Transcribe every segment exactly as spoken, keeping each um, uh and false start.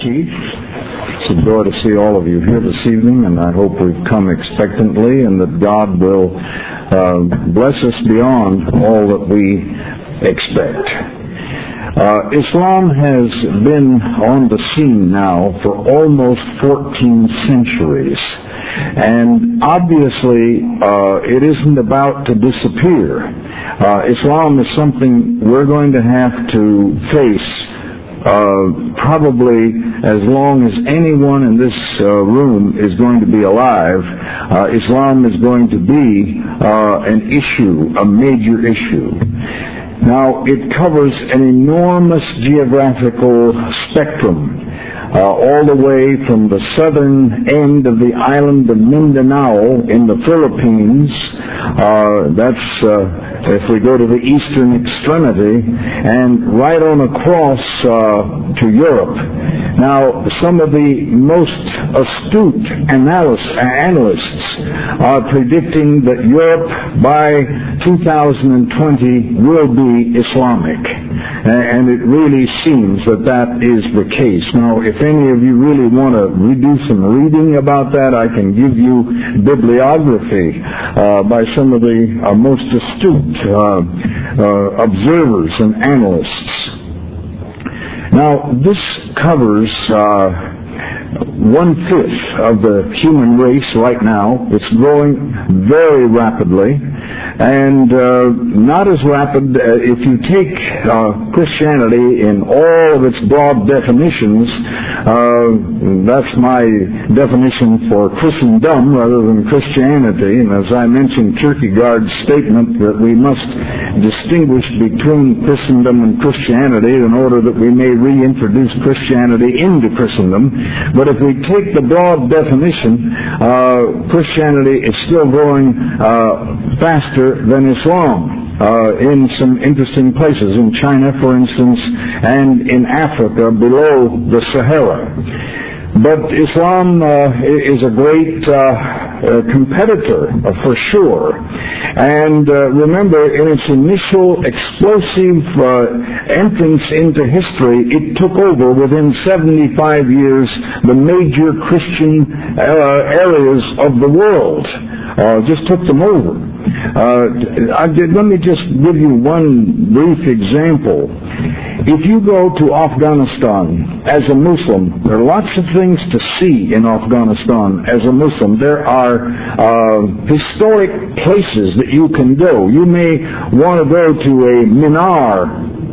Keith. It's a joy to see all of you here this evening, and I hope we've come expectantly and that God will uh, bless us beyond all that we expect. Uh, Islam has been on the scene now for almost fourteen centuries, and obviously uh, it isn't about to disappear. Uh, Islam is something we're going to have to face Uh, probably as long as anyone in this uh, room is going to be alive. uh, Islam is going to be uh, an issue, a major issue. Now, it covers an enormous geographical spectrum, uh, all the way from the southern end of the island of Mindanao in the Philippines. Uh, that's uh, if we go to the eastern extremity, and right on across uh, to Europe. Now, some of the most astute analysts, analysts are predicting that Europe by two thousand twenty will be Islamic. And it really seems that that is the case. Now, if any of you really want to do some reading about that, I can give you bibliography uh, by some of the uh, most astute uh, uh, observers and analysts. Now, this covers uh, one-fifth of the human race right now. It's growing very rapidly, and uh, not as rapid uh, if you take uh, Christianity in all of its broad definitions. Uh, that's my definition for Christendom rather than Christianity. And as I mentioned, Kierkegaard's statement that we must distinguish between Christendom and Christianity in order that we may reintroduce Christianity into Christendom. But if we take the broad definition, uh, Christianity is still growing uh, faster than Islam. Uh, in some interesting places, in China, for instance, and in Africa below the Sahara. But Islam uh, is a great uh, uh, competitor, uh, for sure. And uh, remember, in its initial explosive uh, entrance into history, it took over within seventy-five years the major Christian uh, areas of the world. Uh, just took them over. Uh, I did, let me just give you one brief example. If you go to Afghanistan as a Muslim, there are lots of things to see in Afghanistan as a Muslim. There are uh, historic places that you can go. You may want to go to a minar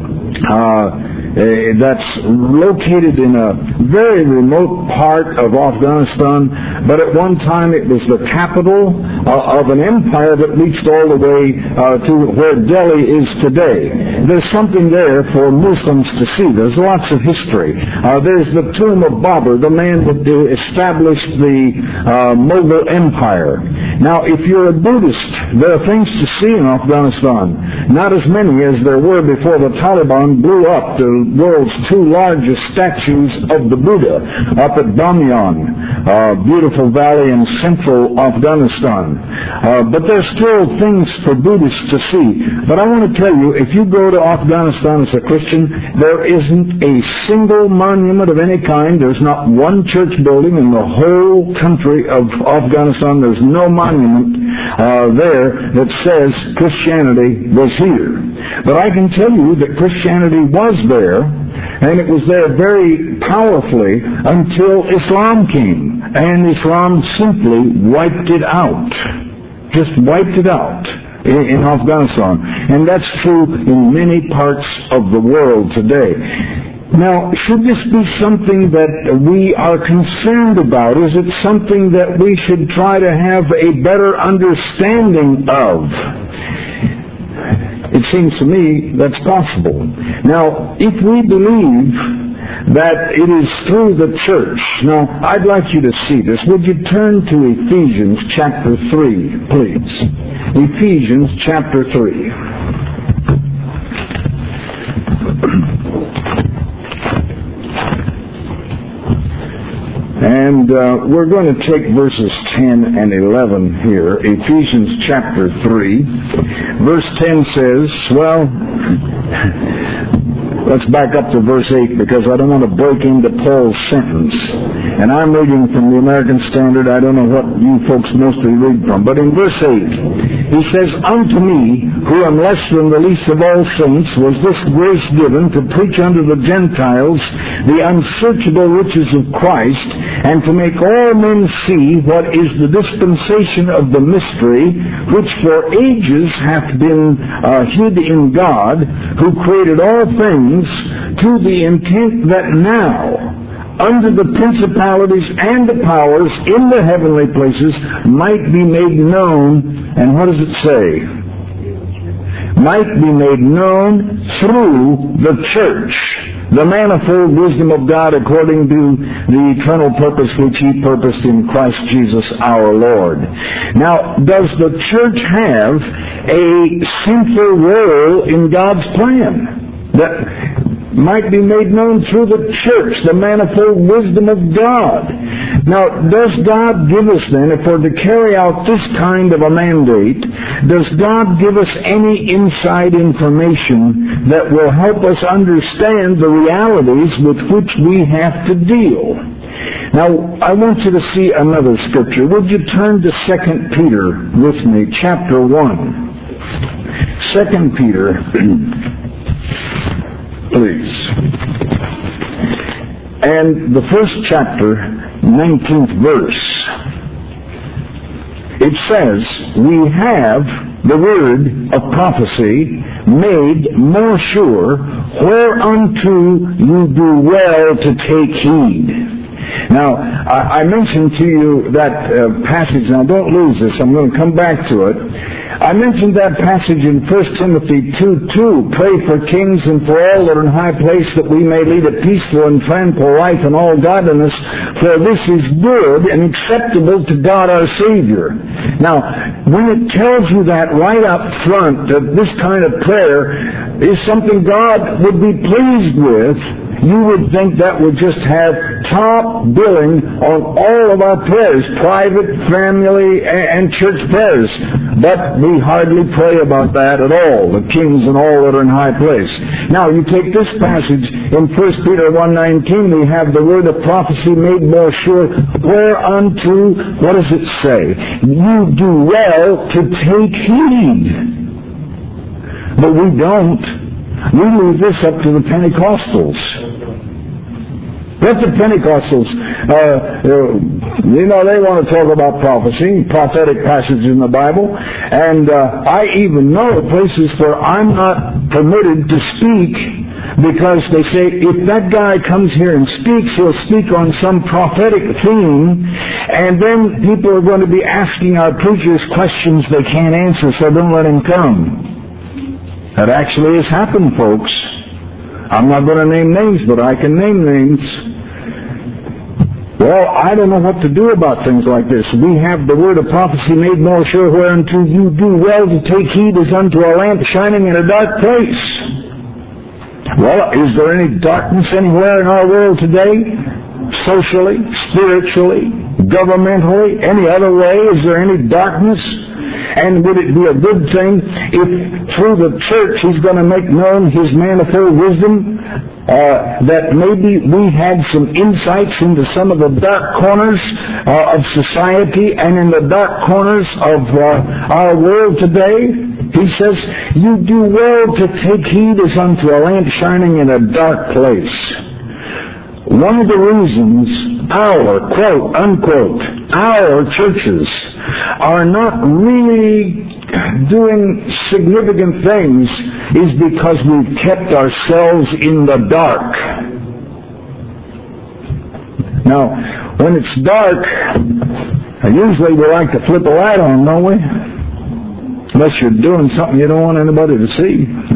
uh, Uh, that's located in a very remote part of Afghanistan, but at one time it was the capital uh, of an empire that reached all the way uh, to where Delhi is today. There's something there for Muslims to see. There's lots of history. Uh, there's the tomb of Babur, the man that established the uh, Mughal Empire. Now, if you're a Buddhist, there are things to see in Afghanistan. Not as many as there were before the Taliban blew up the world's two largest statues of the Buddha up at Bamyan, uh, beautiful valley in central Afghanistan. Uh, but there's still things for Buddhists to see. But I want to tell you, if you go to Afghanistan as a Christian, there isn't a single monument of any kind. There's not one church building in the whole country of Afghanistan. There's no monument uh, there that says Christianity was here. But I can tell you that Christianity was there, and it was there very powerfully until Islam came. And Islam simply wiped it out. Just wiped it out in, in Afghanistan. And that's true in many parts of the world today. Now, should this be something that we are concerned about? Is it something that we should try to have a better understanding of? It seems to me that's possible. Now, if we believe that it is through the church, now, I'd like you to see this. Would you turn to Ephesians chapter three, please? Ephesians chapter three. And uh, we're going to take verses ten and eleven here. Ephesians chapter three. Verse ten says, well, Let's back up to verse eight because I don't want to break into Paul's sentence. And I'm reading from the American Standard. I don't know what you folks mostly read from. But in verse eight, he says, "Unto me, who am less than the least of all saints, was this grace given to preach unto the Gentiles the unsearchable riches of Christ, and to make all men see what is the dispensation of the mystery, which for ages hath been uh, hid in God, who created all things, to the intent that now, under the principalities and the powers in the heavenly places, might be made known," and what does it say? Might be made known through the church, the manifold wisdom of God according to the eternal purpose which He purposed in Christ Jesus our Lord. Now, does the church have a central role in God's plan that might be made known through the church, the manifold wisdom of God? Now, does God give us then, if we're to carry out this kind of a mandate, does God give us any inside information that will help us understand the realities with which we have to deal? Now, I want you to see another scripture. Would you turn to Second Peter with me, chapter one. Second Peter, please. And the first chapter, nineteenth verse, it says, "We have the word of prophecy made more sure, whereunto you do well to take heed." Now, I, I mentioned to you that uh, passage. Now, don't lose this. I'm going to come back to it. I mentioned that passage in First Timothy two two. "Pray for kings and for all that are in high place, that we may lead a peaceful and tranquil life in all godliness, for this is good and acceptable to God our Savior." Now, when it tells you that right up front, that this kind of prayer is something God would be pleased with, you would think that would just have top billing on all of our prayers, private, family, and church prayers. But we hardly pray about that at all, the kings and all that are in high place. Now, you take this passage in First Peter one nineteen, we have the word of prophecy made more sure, whereunto, what does it say? You do well to take heed. But we don't. We leave this up to the Pentecostals. Let the Pentecostals, uh, uh, you know, they want to talk about prophecy, prophetic passages in the Bible, and uh, I even know places where I'm not permitted to speak because they say, if that guy comes here and speaks, he'll speak on some prophetic theme, and then people are going to be asking our preachers questions they can't answer, so don't let him come. That actually has happened, folks. I'm not going to name names, but I can name names. Well, I don't know what to do about things like this. We have the word of prophecy made more sure, whereunto you do well to take heed as unto a lamp shining in a dark place. Well, is there any darkness anywhere in our world today? Socially, spiritually, governmentally, any other way? Is there any darkness? And would it be a good thing if through the church He's going to make known His manifold wisdom, uh, that maybe we had some insights into some of the dark corners uh, of society and in the dark corners of uh, our world today? He says, you do well to take heed as unto a lamp shining in a dark place. One of the reasons our, quote, unquote, our churches are not really doing significant things is because we've kept ourselves in the dark. Now, when it's dark, usually we like to flip a light on, don't we? Unless you're doing something you don't want anybody to see.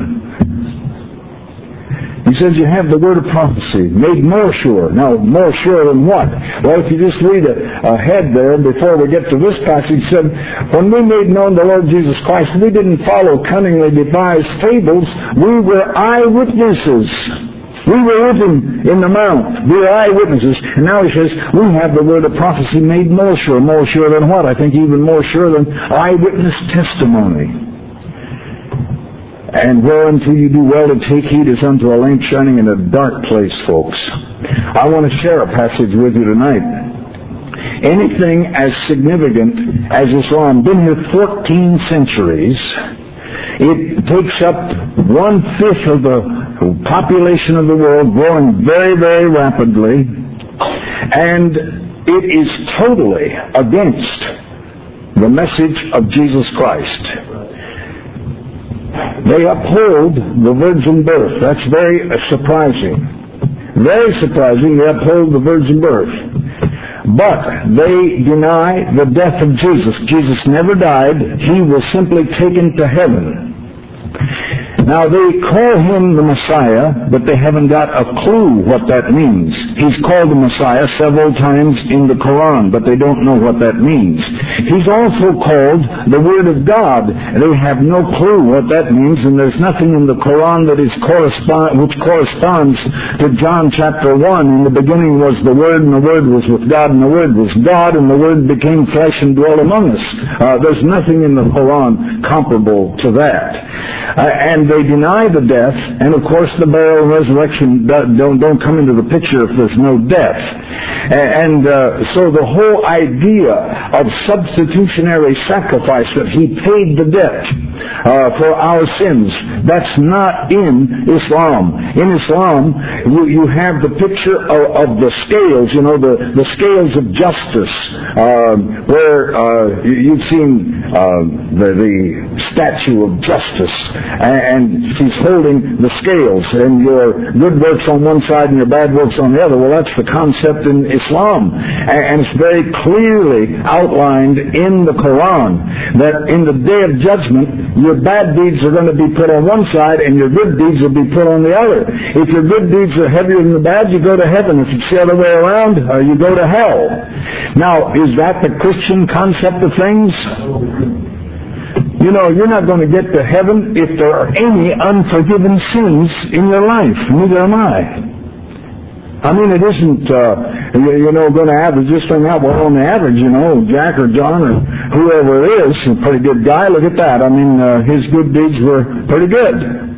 He says you have the word of prophecy made more sure. Now, more sure than what? Well, if you just read ahead there before we get to this passage, it said, when we made known the Lord Jesus Christ, we didn't follow cunningly devised fables. We were eyewitnesses. We were with Him in the mount. We were eyewitnesses. And now he says, we have the word of prophecy made more sure. More sure than what? I think even more sure than eyewitness testimony. And whereunto you do well to take heed is unto a lamp shining in a dark place, folks. I want to share a passage with you tonight. Anything as significant as Islam, been here fourteen centuries, it takes up one-fifth of the population of the world, growing very, very rapidly, and it is totally against the message of Jesus Christ. They uphold the virgin birth. That's very surprising. Very surprising, they uphold the virgin birth. But they deny the death of Jesus. Jesus never died. He was simply taken to heaven. Now, they call him the Messiah, but they haven't got a clue what that means. He's called the Messiah several times in the Quran, but they don't know what that means. He's also called the Word of God. They have no clue what that means, and there's nothing in the Quran that is correspond, which corresponds to John chapter one. In the beginning was the Word, and the Word was with God, and the Word was God, and the Word became flesh and dwelt among us. Uh, there's nothing in the Quran comparable to that. Uh, and they deny the death, and of course the burial and resurrection don't, don't come into the picture if there's no death. And uh, so the whole idea of substitutionary sacrifice, that he paid the debt uh, for our sins, that's not in Islam. In Islam, you, you have the picture of, of the scales, you know, the, the scales of justice, uh, where uh, you've seen uh, the, the statue of justice, and she's holding the scales, and your good works on one side and your bad works on the other. Well, that's the concept in Islam, and it's very clearly outlined in the Quran that in the day of judgment, your bad deeds are going to be put on one side and your good deeds will be put on the other. If your good deeds are heavier than the bad, you go to heaven. If it's the other way around, uh, you go to hell. Now, is that the Christian concept of things? You know, you're not going to get to heaven if there are any unforgiven sins in your life. Neither am I. I mean, it isn't, uh, you, you know, going to average this thing out. Well, on the average, you know, Jack or John or whoever it is, a pretty good guy, look at that. I mean, uh, his good deeds were pretty good.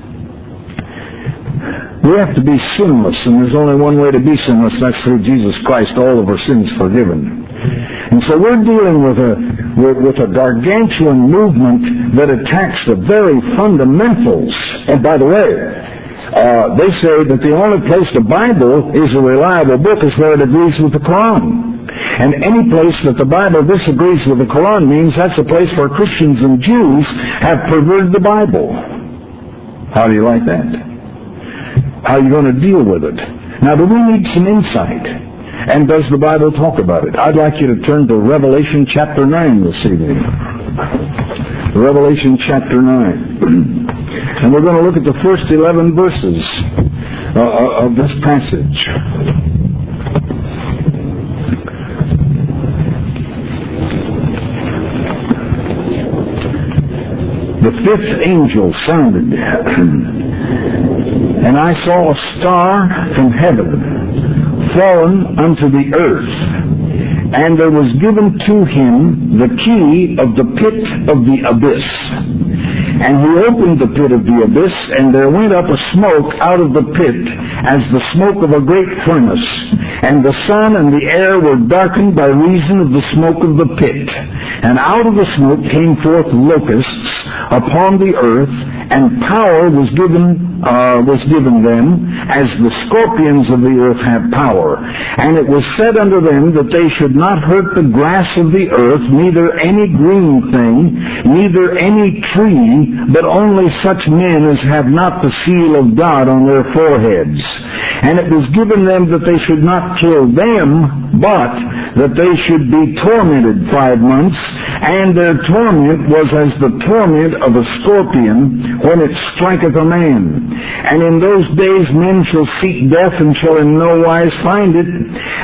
We have to be sinless, and there's only one way to be sinless, that's through Jesus Christ, all of our sins forgiven. And so we're dealing with a with, with a gargantuan movement that attacks the very fundamentals. And by the way, uh, they say that the only place the Bible is a reliable book is where it agrees with the Quran. And any place that the Bible disagrees with the Quran means that's a place where Christians and Jews have perverted the Bible. How do you like that? How are you going to deal with it? Now, do we need some insight? And does the Bible talk about it? I'd like you to turn to Revelation chapter nine this evening. Revelation chapter nine. And we're going to look at the first eleven verses uh, of this passage. The fifth angel sounded, and I saw a star from heaven fallen unto the earth, and there was given to him the key of the pit of the abyss. And he opened the pit of the abyss, and there went up a smoke out of the pit, as the smoke of a great furnace. And the sun and the air were darkened by reason of the smoke of the pit. And out of the smoke came forth locusts upon the earth, and power was given uh, was given them, as the scorpions of the earth have power. And it was said unto them that they should not hurt the grass of the earth, neither any green thing, neither any tree, but only such men as have not the seal of God on their foreheads. And it was given them that they should not kill them, but that they should be tormented five months, and their torment was as the torment of a scorpion when it striketh a man. And in those days men shall seek death, and shall in no wise find it,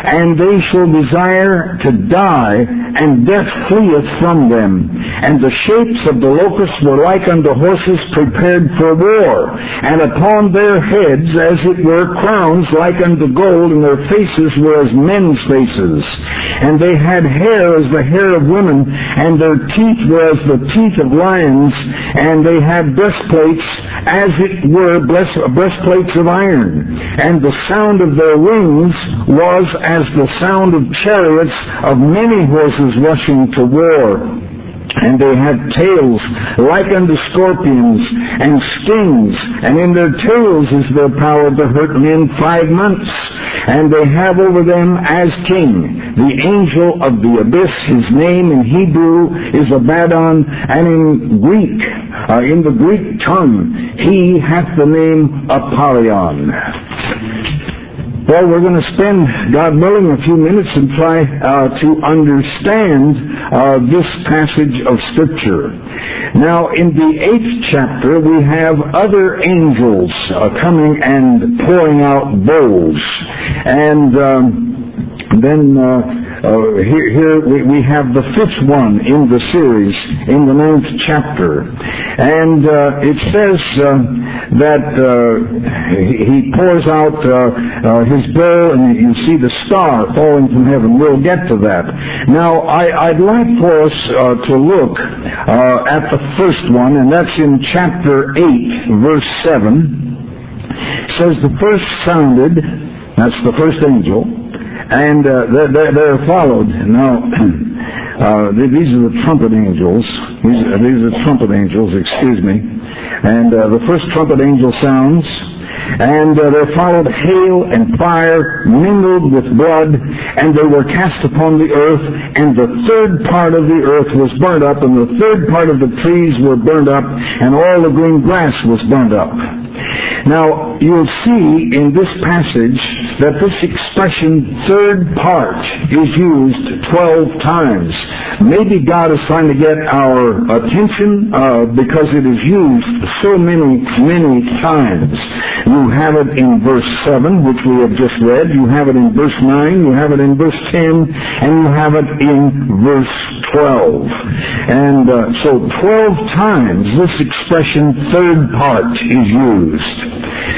and they shall desire to die, and death fleeth from them. And the shapes of the locusts were like unto horses prepared for war, and upon their heads as it were crowns like unto gold, and their faces were as men's faces. And they had hair as the hair of women, and their teeth were as the teeth of lions, and they had breastplates as it were breastplates of iron. And the sound of their wings was as the sound of chariots of many horses rushing to war. And they had tails like unto scorpions, and stings, and in their tails is their power to hurt men five months. And they have over them as king the angel of the abyss. His name in Hebrew is Abaddon, and in Greek, uh, in the Greek tongue, he hath the name Apollyon. Well, we're going to spend, God willing, a few minutes and try uh, to understand uh, this passage of Scripture. Now, in the eighth chapter, we have other angels uh, coming and pouring out bowls. And um, then uh, uh, here, here we, we have the fifth one in the series, in the ninth chapter. And uh, it says uh, that uh, he pours out uh, uh, his bowl, and you see the star falling from heaven. We'll get to that. Now, I, I'd like for us uh, to look uh, at the first one, and that's in chapter eight, verse seven. It says, the first sounded, that's the first angel, and uh, they're, they're followed. Now, uh, these are the trumpet angels. These are, these are trumpet angels, excuse me. And uh, the first trumpet angel sounds, and uh, there followed hail and fire mingled with blood, and they were cast upon the earth, and the third part of the earth was burnt up, and the third part of the trees were burnt up, and all the green grass was burnt up. Now, you'll see in this passage that this expression, third part, is used twelve times. Maybe God is trying to get our attention uh, because it is used so many, many times. You have it in verse seven, which we have just read. You have it in verse nine. You have it in verse ten. And you have it in verse twelve. And uh, so twelve times this expression, third part, is used.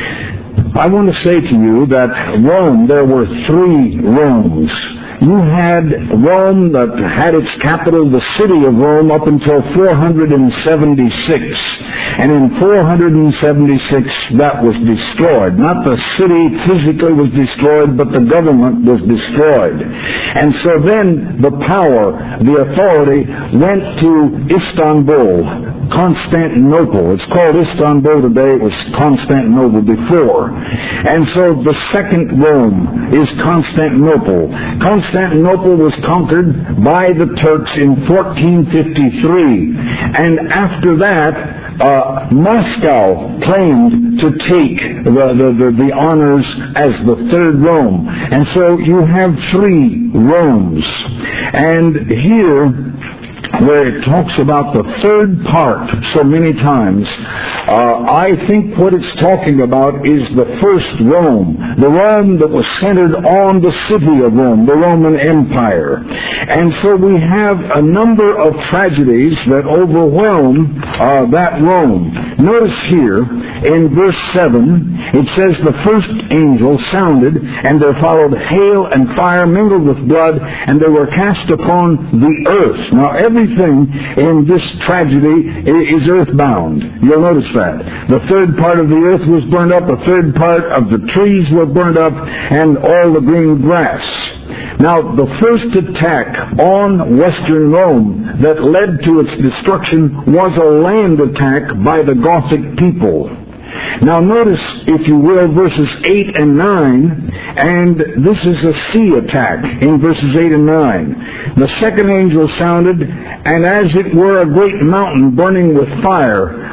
I want to say to you that Rome, there were three Romes. You had Rome that had its capital, the city of Rome, up until four hundred seventy-six. And in four hundred seventy-six, that was destroyed. Not the city physically was destroyed, but the government was destroyed. And so then the power, the authority, went to Istanbul, Constantinople. It's called Istanbul today. It was Constantinople before. And so the second Rome is Constantinople. Constantinople was conquered by the Turks in fourteen fifty-three. And after that, uh, Moscow claimed to take the, the, the, the honors as the third Rome. And so you have three Romes. And here, where it talks about the third part so many times, uh, I think what it's talking about is the first Rome, the Rome that was centered on the city of Rome, the Roman Empire. And so we have a number of tragedies that overwhelm uh, that Rome. Notice here in verse seven, it says, the first angel sounded, and there followed hail and fire mingled with blood, and they were cast upon the earth. Now every Everything in this tragedy is earthbound. You'll notice that. The third part of the earth was burned up, a third part of the trees were burned up, and all the green grass. Now, the first attack on Western Rome that led to its destruction was a land attack by the Gothic people. Now notice, if you will, verses eight and nine, and this is a sea attack in verses eight and nine. The second angel sounded, and as it were a great mountain burning with fire,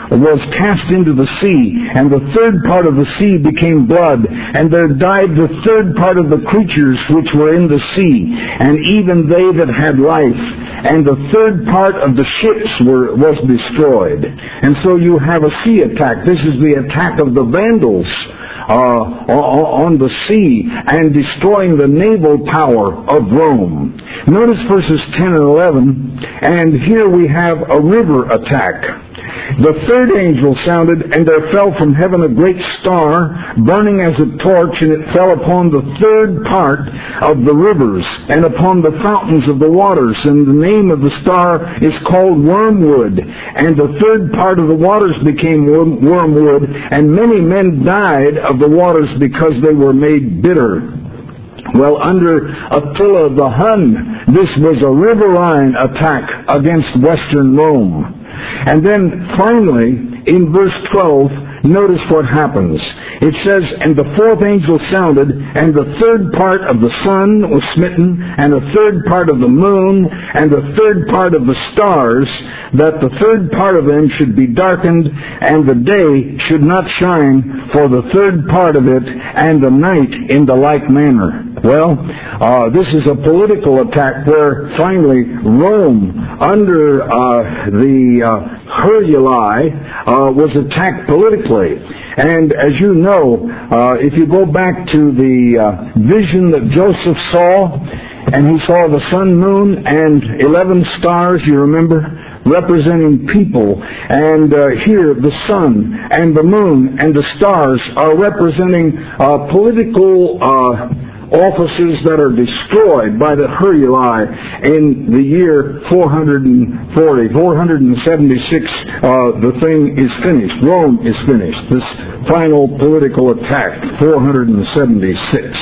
was cast into the sea, and the third part of the sea became blood, and there died the third part of the creatures which were in the sea, and even they that had life, and the third part of the ships were was destroyed. And so you have a sea attack. This is the attack of the Vandals Uh, on the sea and destroying the naval power of Rome. Notice verses ten and eleven, and here we have a river attack. The third angel sounded, and there fell from heaven a great star, burning as a torch, and it fell upon the third part of the rivers, and upon the fountains of the waters. And the name of the star is called Wormwood. And the third part of the waters became wormwood, and many men died of the waters because they were made bitter. Well, under Attila the Hun, this was a riverine attack against Western Rome. And then finally, in verse twelve, notice what happens. It says, and the fourth angel sounded, and the third part of the sun was smitten, and the third part of the moon, and the third part of the stars, that the third part of them should be darkened, and the day should not shine for the third part of it, and the night in the like manner. Well, uh, this is a political attack where finally Rome, under uh, the uh, Heruli, uh, was attacked politically. And as you know, uh, if you go back to the uh, vision that Joseph saw, and he saw the sun, moon, and eleven stars, you remember, representing people. And uh, here the sun and the moon and the stars are representing uh, political uh offices that are destroyed by the Heruli in the year four forty. four seventy-six, uh, the thing is finished. Rome is finished. This final political attack, four seventy-six.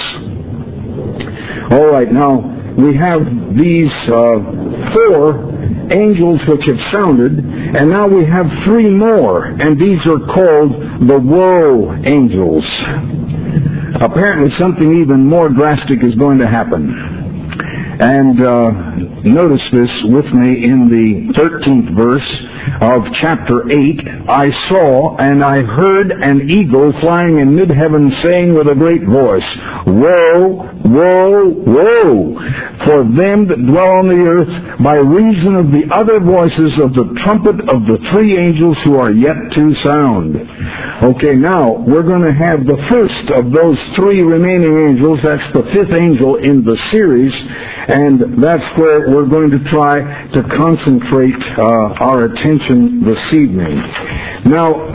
All right, now we have these uh, four angels which have sounded, and now we have three more, and these are called the woe angels. Apparently something even more drastic is going to happen. And uh, notice this with me in the thirteenth verse of chapter eight. I saw and I heard an eagle flying in mid-heaven, saying with a great voice, Woe, woe, woe, for them that dwell on the earth, by reason of the other voices of the trumpet of the three angels who are yet to sound. Okay, now we're going to have the first of those three remaining angels. That's the fifth angel in the series. And that's where we're going to try to concentrate uh, our attention this evening. Now,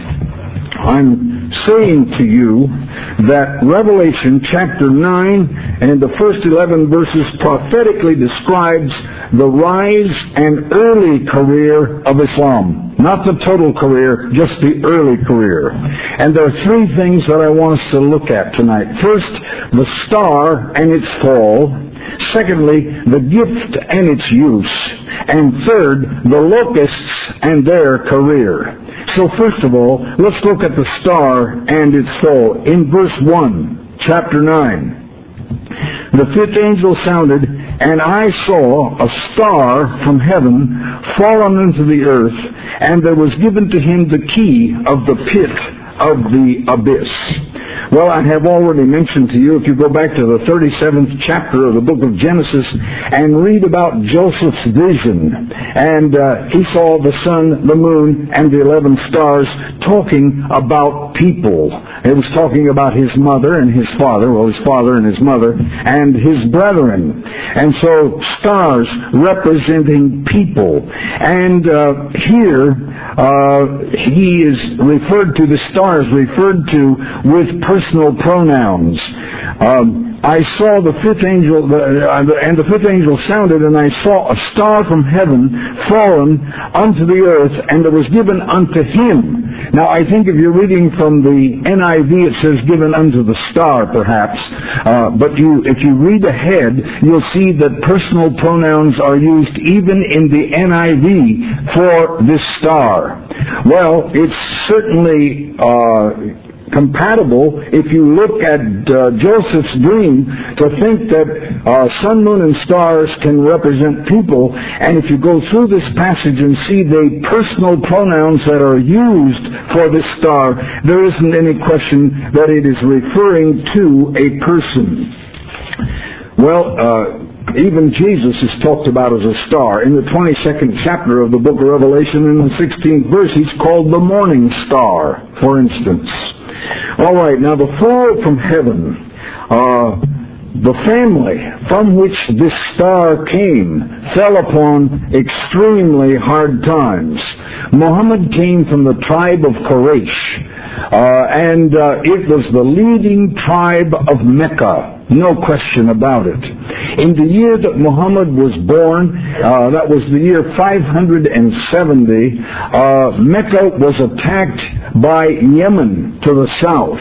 I'm saying to you that Revelation chapter nine and the first eleven verses prophetically describes the rise and early career of Islam. Not the total career, just the early career. And there are three things that I want us to look at tonight. First, the star and its fall. Secondly, the gift and its use. And third, the locusts and their career. So first of all, let's look at the star and its fall. In verse one, chapter nine. The fifth angel sounded, and I saw a star from heaven fallen into the earth, and there was given to him the key of the pit of the abyss. Well, I have already mentioned to you, if you go back to the thirty-seventh chapter of the book of Genesis and read about Joseph's vision, and uh, he saw the sun, the moon, and the eleven stars talking about people. It was talking about his mother and his father, well, his father and his mother, and his brethren. And so, stars representing people. And uh, here, uh, he is referred to, the stars referred to with personal pronouns. Um, I saw the fifth angel, the, uh, and the fifth angel sounded, and I saw a star from heaven fallen unto the earth, and it was given unto him. Now, I think if you're reading from the N I V, it says given unto the star, perhaps. Uh, but you, if you read ahead, you'll see that personal pronouns are used even in the N I V for this star. Well, it's certainly Uh, compatible, if you look at uh, Joseph's dream, to think that uh, sun, moon, and stars can represent people. And if you go through this passage and see the personal pronouns that are used for this star, there isn't any question that it is referring to a person. Well, uh, even Jesus is talked about as a star. In the twenty-second chapter of the book of Revelation, in the sixteenth verse, he's called the morning star, for instance. All right, now the fall from heaven, uh, the family from which this star came fell upon extremely hard times. Muhammad came from the tribe of Quraysh, uh, and uh, it was the leading tribe of Mecca. No question about it. In the year that Muhammad was born, uh, that was the year five hundred seventy, uh, Mecca was attacked by Yemen to the south.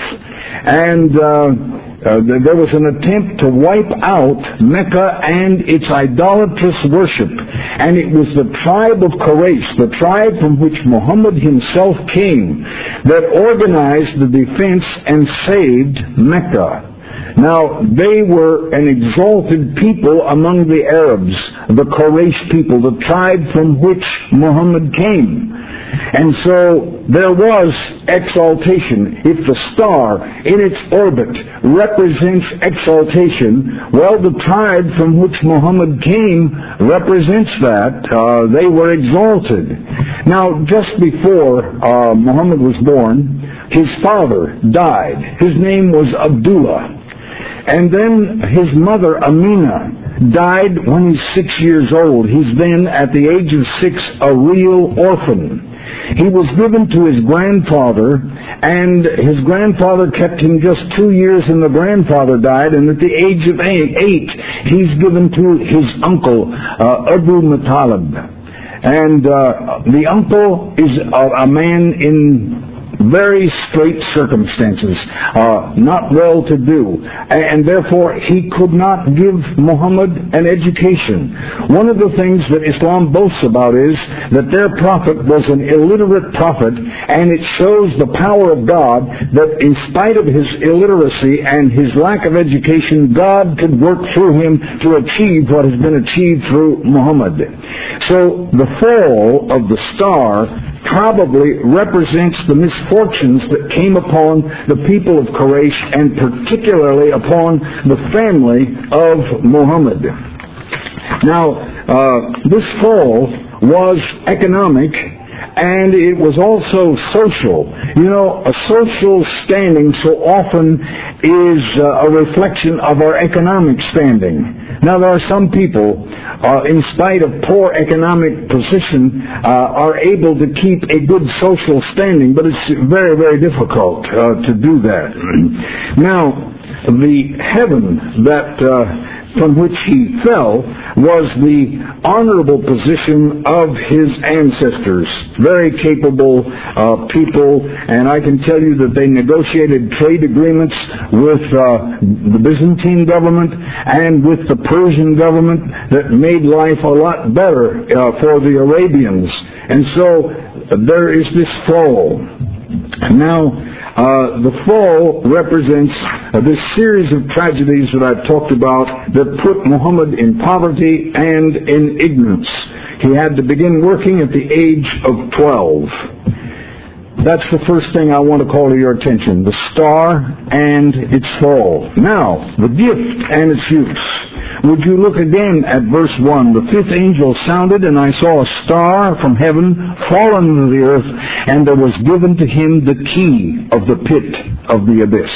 And uh, Uh, there was an attempt to wipe out Mecca and its idolatrous worship. And it was the tribe of Quraysh, the tribe from which Muhammad himself came, that organized the defense and saved Mecca. Now, they were an exalted people among the Arabs, the Quraysh people, the tribe from which Muhammad came. And so there was exaltation. If the star in its orbit represents exaltation, well, the tribe from which Muhammad came represents that. Uh, they were exalted. Now, just before uh, Muhammad was born, his father died. His name was Abdullah. And then his mother, Amina, died when he's six years old. He's then, at the age of six, a real orphan. He was given to his grandfather, and his grandfather kept him just two years, and the grandfather died, and at the age of eight, eight he's given to his uncle, uh, Abu Muttalib. And uh, the uncle is a, a man in very straight circumstances, uh, not well-to-do, and therefore he could not give Muhammad an education. One of the things that Islam boasts about is that their prophet was an illiterate prophet, and it shows the power of God that in spite of his illiteracy and his lack of education, God could work through him to achieve what has been achieved through Muhammad. So the fall of the star probably represents the misfortunes that came upon the people of Quraysh, and particularly upon the family of Muhammad. Now, uh, this fall was economic, and it was also social. You know, a social standing so often is uh, a reflection of our economic standing. Now, there are some people, uh, in spite of poor economic position, uh, are able to keep a good social standing, but it's very, very difficult uh, to do that. Now, the heaven that uh, from which he fell was the honorable position of his ancestors. Very capable uh, people, and I can tell you that they negotiated trade agreements with uh, the Byzantine government and with the Persian government that made life a lot better uh, for the Arabians. And so uh, there is this fall. Now, uh, the fall represents uh, this series of tragedies that I've talked about that put Muhammad in poverty and in ignorance. He had to begin working at the age of twelve. That's the first thing I want to call to your attention, the star and its fall. Now, the gift and its use. Would you look again at verse one? The fifth angel sounded, and I saw a star from heaven fallen to the earth, and there was given to him the key of the pit of the abyss.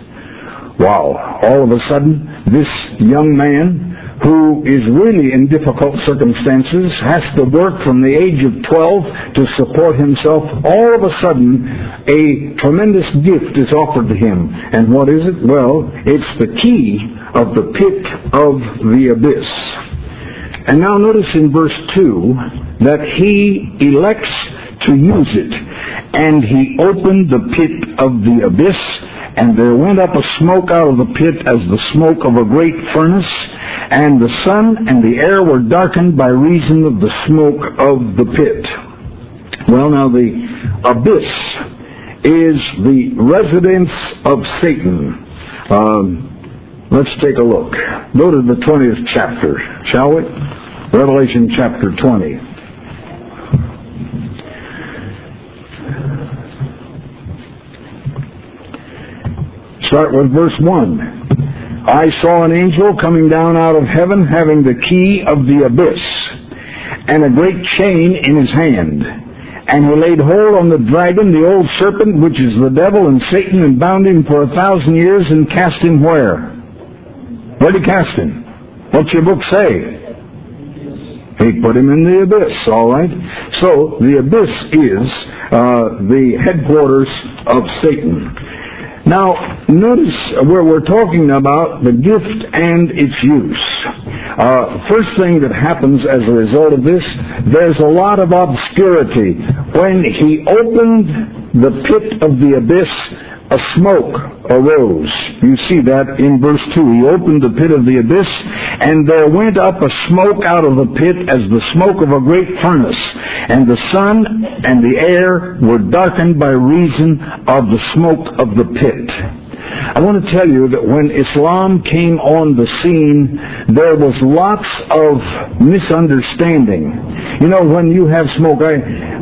Wow. All of a sudden, this young man, who is really in difficult circumstances, has to work from the age of twelve to support himself. All of a sudden, a tremendous gift is offered to him. And what is it? Well, it's the key of the pit of the abyss. And now notice in verse two that he elects to use it. And he opened the pit of the abyss, and there went up a smoke out of the pit as the smoke of a great furnace, and the sun and the air were darkened by reason of the smoke of the pit. Well, now the abyss is the residence of Satan. Um, let's take a look. Go to the twentieth chapter, shall we? Revelation chapter twenty. Start with verse one. I saw an angel coming down out of heaven, having the key of the abyss, and a great chain in his hand. And he laid hold on the dragon, the old serpent, which is the devil and Satan, and bound him for a thousand years, and cast him where? Where did he cast him? What's your book say? He put him in the abyss, all right? So, the abyss is uh, the headquarters of Satan. Now, notice where we're talking about the gift and its use. Uh, first thing that happens as a result of this, there's a lot of obscurity. When he opened the pit of the abyss, a smoke arose. You see that in verse two. He opened the pit of the abyss, and there went up a smoke out of the pit as the smoke of a great furnace. And the sun and the air were darkened by reason of the smoke of the pit. I want to tell you that when Islam came on the scene, there was lots of misunderstanding. You know, when you have smoke, I,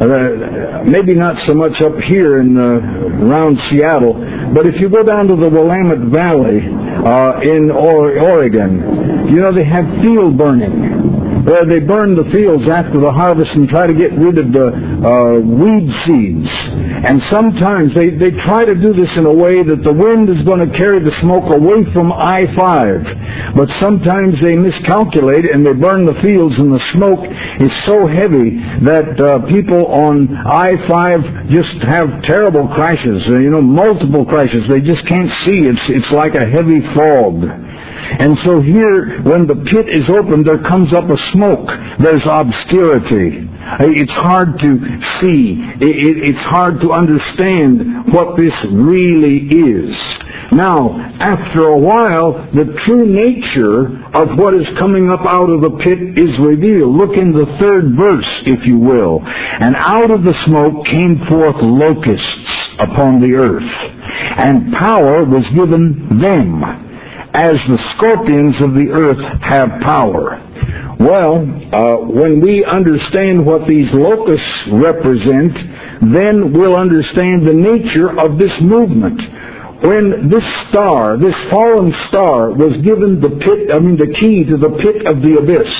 uh, maybe not so much up here in uh, around Seattle, but if you go down to the Willamette Valley uh, in or- Oregon, you know, they have field burning, where they burn the fields after the harvest and try to get rid of the uh, weed seeds. And sometimes they, they try to do this in a way that the wind is going to carry the smoke away from I five. But sometimes they miscalculate and they burn the fields, and the smoke is so heavy that uh, people on I five just have terrible crashes, uh, you know, multiple crashes. They just can't see. It's, it's like a heavy fog. And so here, when the pit is opened, there comes up a smoke. There's obscurity. It's hard to see. It's hard to understand what this really is. Now, after a while, the true nature of what is coming up out of the pit is revealed. Look in the third verse, if you will. And out of the smoke came forth locusts upon the earth, and power was given them, as the scorpions of the earth have power. Well, uh, when we understand what these locusts represent, then we'll understand the nature of this movement. When this star, this fallen star, was given the pit, I mean the key to the pit of the abyss,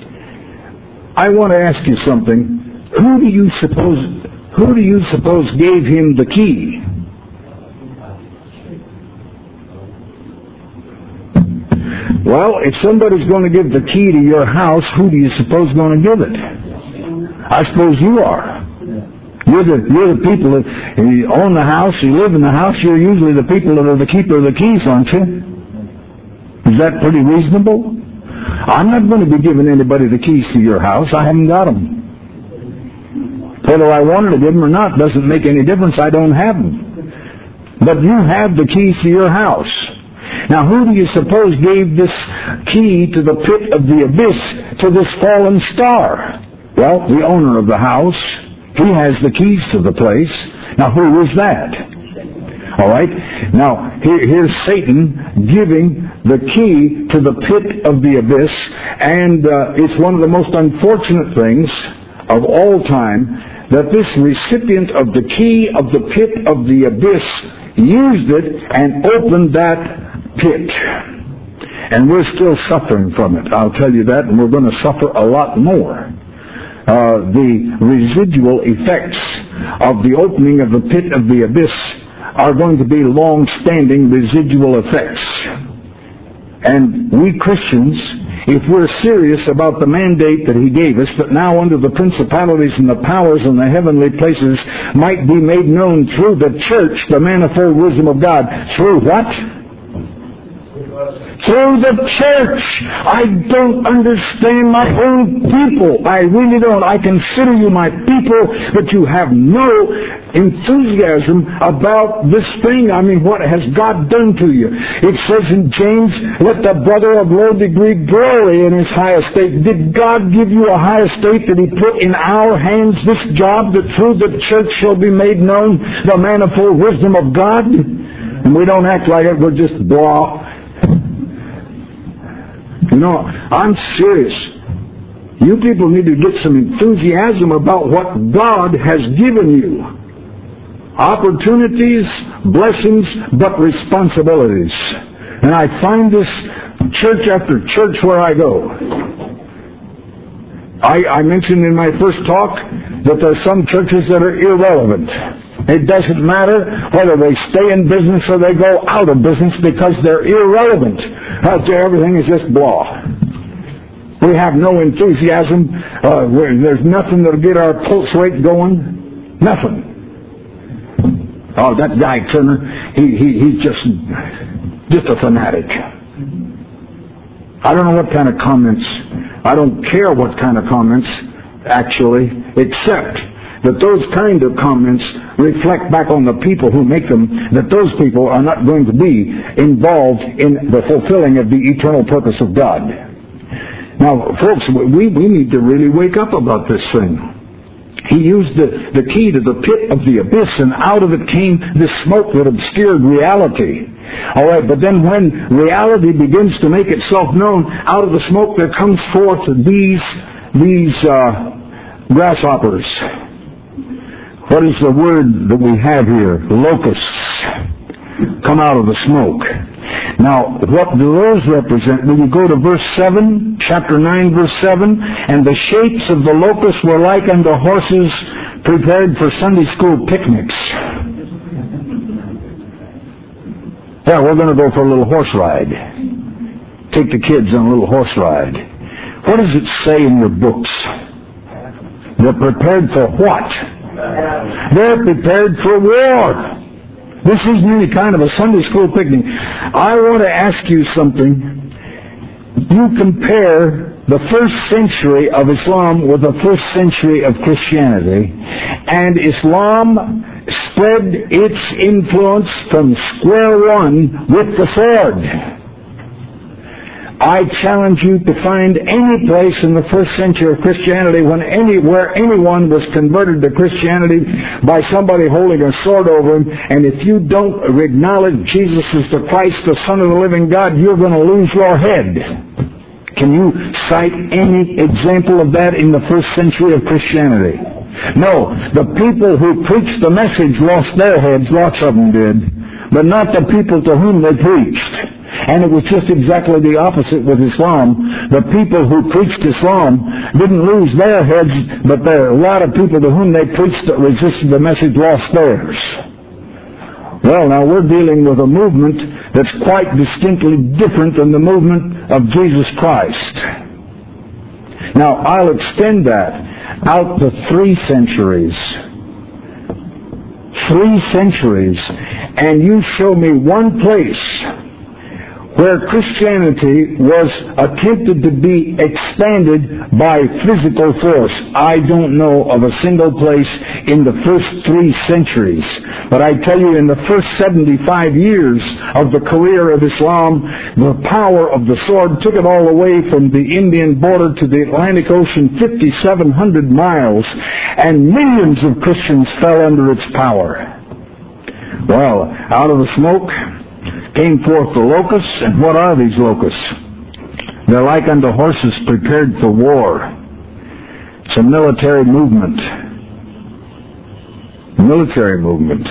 I want to ask you something. Who do you suppose, who do you suppose gave him the key? Well, if somebody's going to give the key to your house, who do you suppose is going to give it? I suppose you are. You're the, you're the people that you own the house, you live in the house, you're usually the people that are the keeper of the keys, aren't you? Is that pretty reasonable? I'm not going to be giving anybody the keys to your house. I haven't got them. Whether I wanted to give them or not doesn't make any difference. I don't have them. But you have the keys to your house. Now, who do you suppose gave this key to the pit of the abyss to this fallen star? Well, the owner of the house. He has the keys to the place. Now, who is that? All right. Now, here, here's Satan giving the key to the pit of the abyss, and uh, it's one of the most unfortunate things of all time that this recipient of the key of the pit of the abyss used it and opened that pit. And we're still suffering from it. I'll tell you that, and we're going to suffer a lot more. Uh, the residual effects of the opening of the pit of the abyss are going to be long-standing residual effects. And we Christians, if we're serious about the mandate that He gave us, that now under the principalities and the powers in the heavenly places might be made known through the church, the manifold wisdom of God. Through what? through the church. I don't understand my own people. I really don't. I consider you my people, but you have no enthusiasm about this thing. I mean, what has God done to you? It says in James, let the brother of low degree glory in his high estate. Did God give you a high estate that He put in our hands this job, that through the church shall be made known the manifold wisdom of God? And we don't act like it. We're just blah. You know, I'm serious. You people need to get some enthusiasm about what God has given you. Opportunities, blessings, but responsibilities. And I find this church after church where I go. I, I mentioned in my first talk that there are some churches that are irrelevant. It doesn't matter whether they stay in business or they go out of business because they're irrelevant. Out there, everything is just blah. We have no enthusiasm. Uh, there's nothing that'll get our pulse rate going. Nothing. Oh, that guy Turner, he, he he's just just a fanatic. I don't know what kind of comments. I don't care what kind of comments, actually, except that those kind of comments reflect back on the people who make them, that those people are not going to be involved in the fulfilling of the eternal purpose of God. Now, folks, we, we need to really wake up about this thing. He used the, the key to the pit of the abyss, and out of it came this smoke that obscured reality. All right, but then when reality begins to make itself known, out of the smoke there comes forth these, these uh, grasshoppers. What is the word that we have here? Locusts come out of the smoke. Now, what do those represent? When you go to verse seven, chapter nine, verse seven, and the shapes of the locusts were like unto horses prepared for Sunday school picnics. Yeah, we're going to go for a little horse ride. Take the kids on a little horse ride. What does it say in your books? They're prepared for what? They're prepared for war. This isn't any kind of a Sunday school picnic. I want to ask you something. You compare the first century of Islam with the first century of Christianity, and Islam spread its influence from square one with the sword. I challenge you to find any place in the first century of Christianity when any, where anyone was converted to Christianity by somebody holding a sword over him, and if you don't acknowledge Jesus as the Christ, the Son of the living God, you're going to lose your head. Can you cite any example of that in the first century of Christianity? No. The people who preached the message lost their heads, lots of them did, but not the people to whom they preached. And it was just exactly the opposite with Islam. The people who preached Islam didn't lose their heads, but there are a lot of people to whom they preached that resisted the message lost theirs. Well, now we're dealing with a movement that's quite distinctly different than the movement of Jesus Christ. Now, I'll extend that out to three centuries. Three centuries. And you show me one place where Christianity was attempted to be expanded by physical force. I don't know of a single place in the first three centuries. But I tell you, in the first seventy-five years of the career of Islam, the power of the sword took it all the way from the Indian border to the Atlantic Ocean, fifty-seven hundred miles, and millions of Christians fell under its power. Well, out of the smoke came forth the locusts, and what are these locusts? They're like unto horses prepared for war. It's a military movement. Military movement.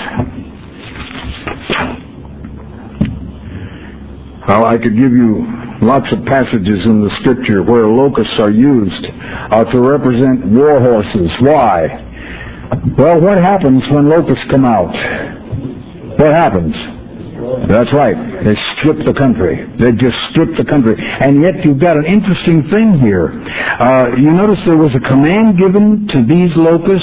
Well, I could give you lots of passages in the Scripture where locusts are used uh, to represent war horses. Why? Well, what happens when locusts come out? What happens? That's right. They strip the country. They just strip the country. And yet you've got an interesting thing here. Uh, you notice there was a command given to these locusts,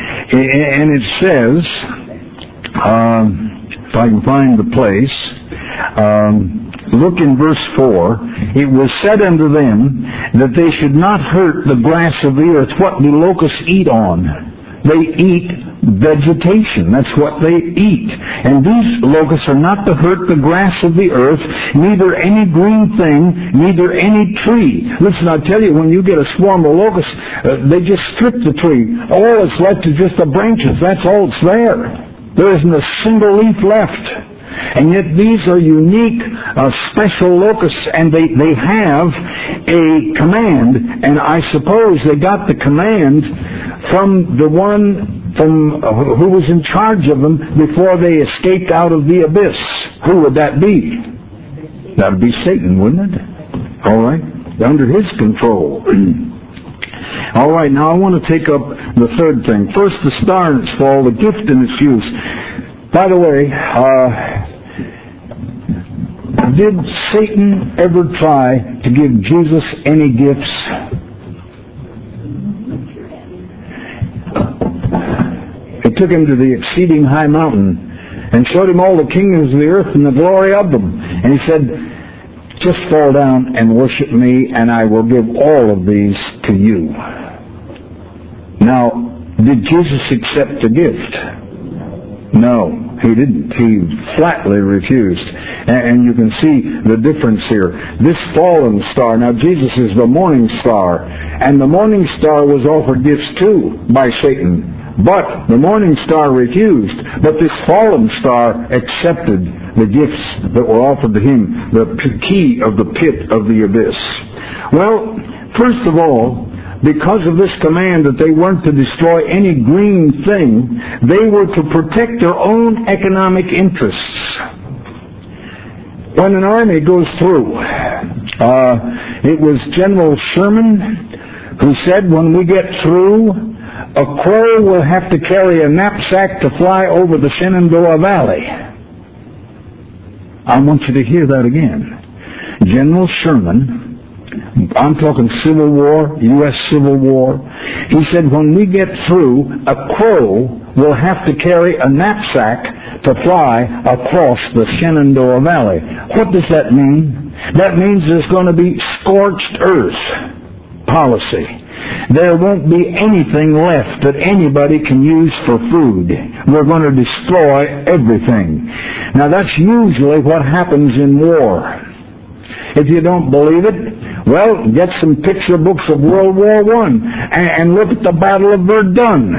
and it says, um, if I can find the place, Um, look in verse four. It was said unto them that they should not hurt the grass of the earth. What do locusts eat on? They eat vegetation. That's what they eat. And these locusts are not to hurt the grass of the earth, neither any green thing, neither any tree. Listen, I tell you, when you get a swarm of locusts, uh, they just strip the tree. All that's left is just the branches. That's all that's there. There isn't a single leaf left. And yet these are unique, uh, special locusts, and they, they have a command, and I suppose they got the command from the one from uh, who was in charge of them before they escaped out of the abyss. Who would that be? That would be Satan, wouldn't it? All right? Under his control. All right, now I want to take up the third thing. First, the star and its fall, the gift and its use. By the way, uh, did Satan ever try to give Jesus any gifts? He took him to the exceeding high mountain and showed him all the kingdoms of the earth and the glory of them. And he said, just fall down and worship me, and I will give all of these to you. Now, did Jesus accept the gift? No. He didn't. He flatly refused. And you can see the difference here. This fallen star, now Jesus is the morning star, and the morning star was offered gifts too by Satan. But the morning star refused. But this fallen star accepted the gifts that were offered to him, the key of the pit of the abyss. Well, first of all, because of this command that they weren't to destroy any green thing, they were to protect their own economic interests. When an army goes through, uh, it was General Sherman who said, when we get through, a crow will have to carry a knapsack to fly over the Shenandoah Valley. I want you to hear that again. General Sherman, I'm talking Civil War, U S Civil War. He said, when we get through, a crow will have to carry a knapsack to fly across the Shenandoah Valley. What does that mean? That means there's going to be scorched earth policy. There won't be anything left that anybody can use for food. We're going to destroy everything. Now that's usually what happens in war. If you don't believe it, well, get some picture books of World War One and, and look at the Battle of Verdun.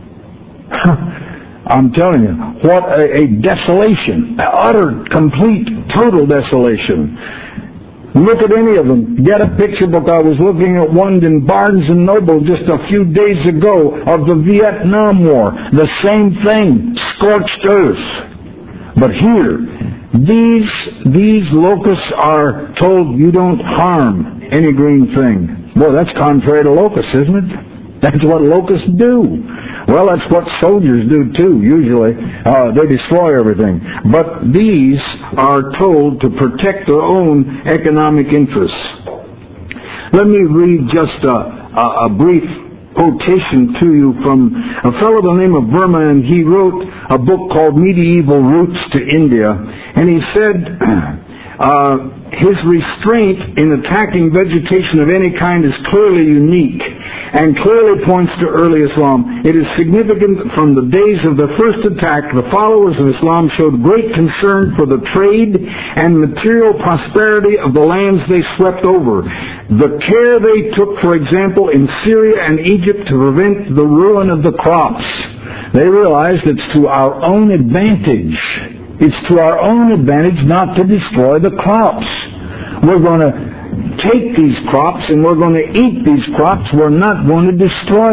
I'm telling you, what a, a desolation, utter, complete, total desolation. Look at any of them. Get a picture book. I was looking at one in Barnes and Noble just a few days ago of the Vietnam War. The same thing, scorched earth. But here, these these locusts are told you don't harm any green thing. Well, that's contrary to locusts, isn't it? That's what locusts do. Well, that's what soldiers do too, usually. Uh, they destroy everything. But these are told to protect their own economic interests. Let me read just a, a, a brief quotation to you from a fellow by the name of Verma, and he wrote a book called Medieval Roots to India. And he said, uh, his restraint in attacking vegetation of any kind is clearly unique and clearly points to early Islam. It is significant from the days of the first attack, the followers of Islam showed great concern for the trade and material prosperity of the lands they swept over. The care they took, for example, in Syria and Egypt to prevent the ruin of the crops. They realized it's to our own advantage. It's to our own advantage not to destroy the crops. We're going to take these crops and we're going to eat these crops. We're not going to destroy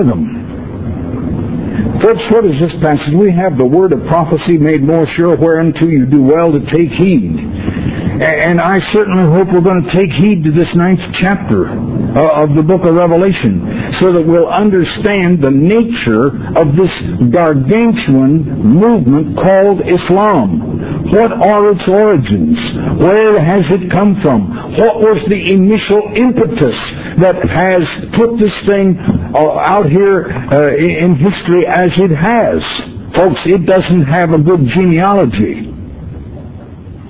them. Folks, what is this passage? We have the word of prophecy made more sure, whereunto you do well to take heed. And I certainly hope we're going to take heed to this ninth chapter of the book of Revelation, so that we'll understand the nature of this gargantuan movement called Islam. What are its origins? Where has it come from? What was the initial impetus that has put this thing out here uh, in history as it has? Folks, it doesn't have a good genealogy.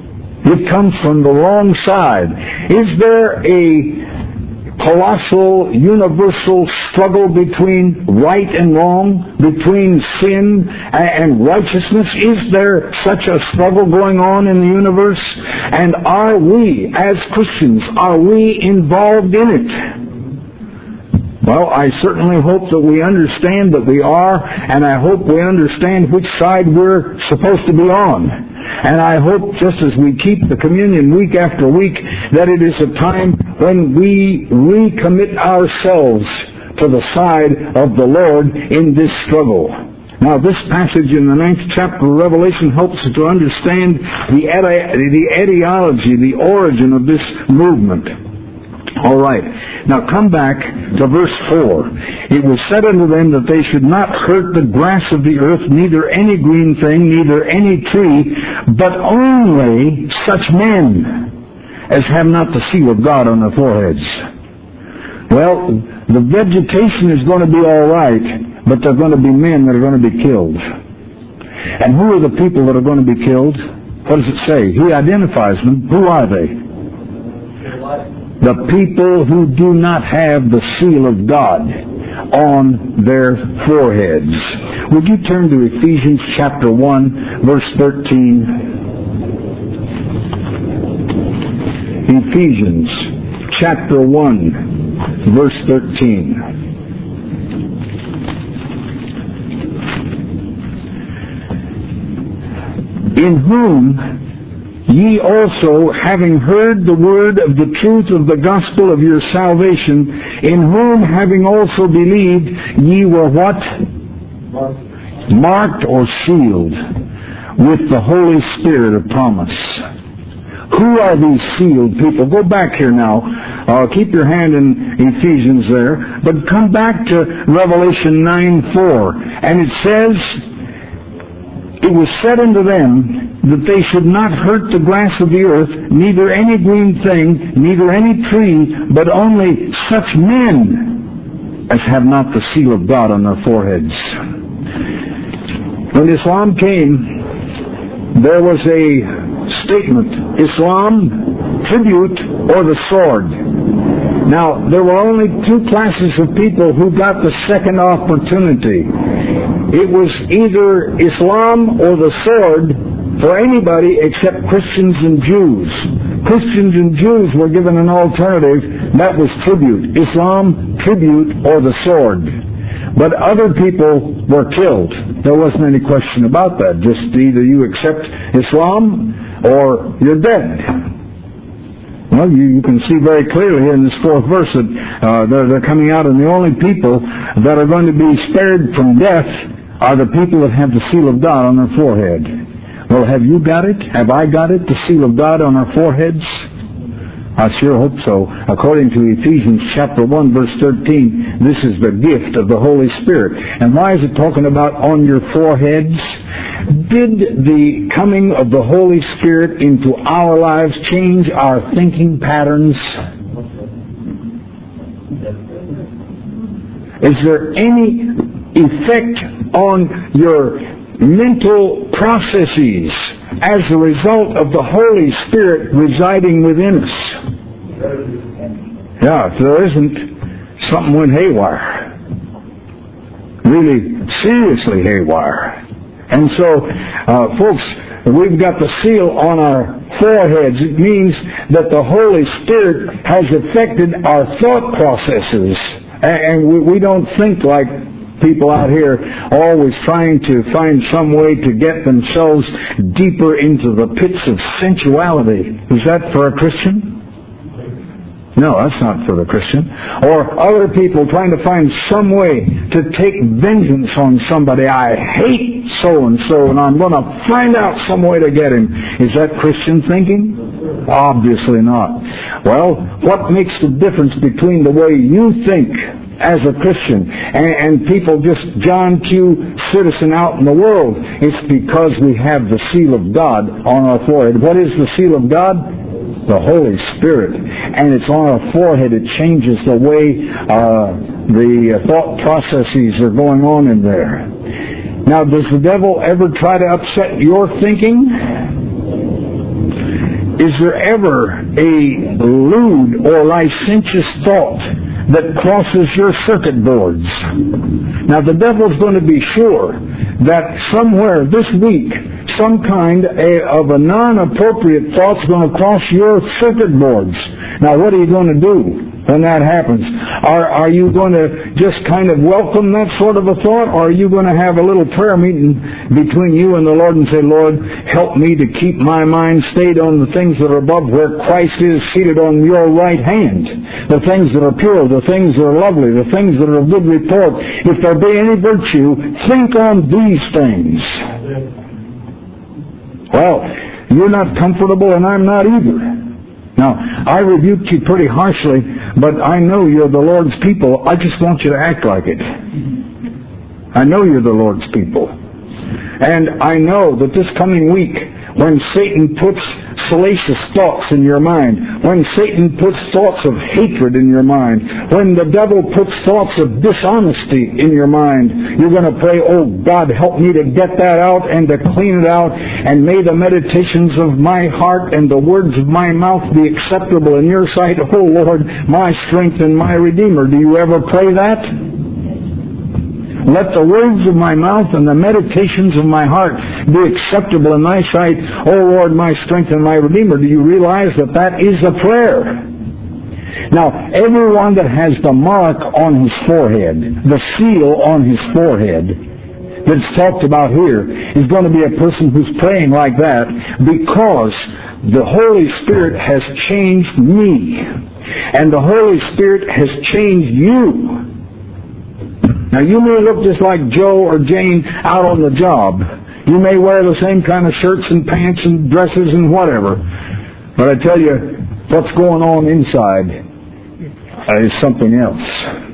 It comes from the wrong side. Is there a colossal, universal struggle between right and wrong, between sin and righteousness? Is there such a struggle going on in the universe? And are we, as Christians, are we involved in it? Well, I certainly hope that we understand that we are, and I hope we understand which side we're supposed to be on. And I hope, just as we keep the communion week after week, that it is a time when we recommit ourselves to the side of the Lord in this struggle. Now, this passage in the ninth chapter of Revelation helps us to understand the, eti- the etiology, the origin of this movement. All right. Now come back to verse four. It was said unto them that they should not hurt the grass of the earth, neither any green thing, neither any tree, but only such men as have not the seal of God on their foreheads. Well, the vegetation is going to be all right, but they're going to be men that are going to be killed. And who are the people that are going to be killed? What does it say? He identifies them. Who are they? The people who do not have the seal of God on their foreheads. Would you turn to Ephesians chapter one, verse thirteen? Ephesians chapter one, verse thirteen. In whom ye also, having heard the word of the truth of the gospel of your salvation, in whom having also believed, ye were what? Marked, Marked or sealed with the Holy Spirit of promise. Who are these sealed people? Go back here now. Uh, keep your hand in Ephesians there. But come back to Revelation nine four. And it says, it was said unto them that they should not hurt the grass of the earth, neither any green thing, neither any tree, but only such men as have not the seal of God on their foreheads. When Islam came, there was a statement, Islam, tribute, or the sword. Now, there were only two classes of people who got the second opportunity. It was either Islam or the sword for anybody except Christians and Jews. Christians and Jews were given an alternative. That was tribute. Islam, tribute, or the sword. But other people were killed. There wasn't any question about that. Just either you accept Islam or you're dead. Well, you, you can see very clearly here in this fourth verse that uh, they're, they're coming out, and the only people that are going to be spared from death are the people that have the seal of God on their forehead. Well, have you got it? Have I got it? The seal of God on our foreheads? I sure hope so. According to Ephesians chapter one, verse thirteen, this is the gift of the Holy Spirit. And why is it talking about on your foreheads? Did the coming of the Holy Spirit into our lives change our thinking patterns? Is there any effect on your mental processes as a result of the Holy Spirit residing within us? Yeah, if there isn't, something went haywire. Really seriously haywire. And so, uh, folks, we've got the seal on our foreheads. It means that the Holy Spirit has affected our thought processes. And we, we don't think like people out here always trying to find some way to get themselves deeper into the pits of sensuality. Is that for a Christian? No, that's not for the Christian. Or other people trying to find some way to take vengeance on somebody. I hate so-and-so, and I'm going to find out some way to get him. Is that Christian thinking? Obviously not. Well, what makes the difference between the way you think as a Christian and, and people just John Q. citizen out in the world? It's because we have the seal of God on our forehead. What is the seal of God? The Holy Spirit. And it's on our forehead. It changes the way uh, the thought processes are going on in there. Now, does the devil ever try to upset your thinking? Is there ever a lewd or licentious thought that crosses your circuit boards? Now, the devil's going to be sure that somewhere this week, some kind of a non-appropriate thought's going to cross your circuit boards. Now, what are you going to do when that happens? Are, are you going to just kind of welcome that sort of a thought, or are you going to have a little prayer meeting between you and the Lord and say, Lord, help me to keep my mind stayed on the things that are above, where Christ is seated on your right hand, the things that are pure, the things that are lovely, the things that are of good report. If there be any virtue, think on these things. Well, you're not comfortable, and I'm not either. Now, I rebuked you pretty harshly, but I know you're the Lord's people. I just want you to act like it. I know you're the Lord's people. And I know that this coming week, when Satan puts salacious thoughts in your mind, when Satan puts thoughts of hatred in your mind, when the devil puts thoughts of dishonesty in your mind, you're going to pray, oh God, help me to get that out and to clean it out, and may the meditations of my heart and the words of my mouth be acceptable in your sight, oh Lord, my strength and my Redeemer. Do you ever pray that? Let the words of my mouth and the meditations of my heart be acceptable in thy sight, O Lord, my strength and my Redeemer. Do you realize that that is a prayer? Now, everyone that has the mark on his forehead, the seal on his forehead, that's talked about here, is going to be a person who's praying like that, because the Holy Spirit has changed me, and the Holy Spirit has changed you. Now, you may look just like Joe or Jane out on the job. You may wear the same kind of shirts and pants and dresses and whatever. But I tell you, what's going on inside is something else.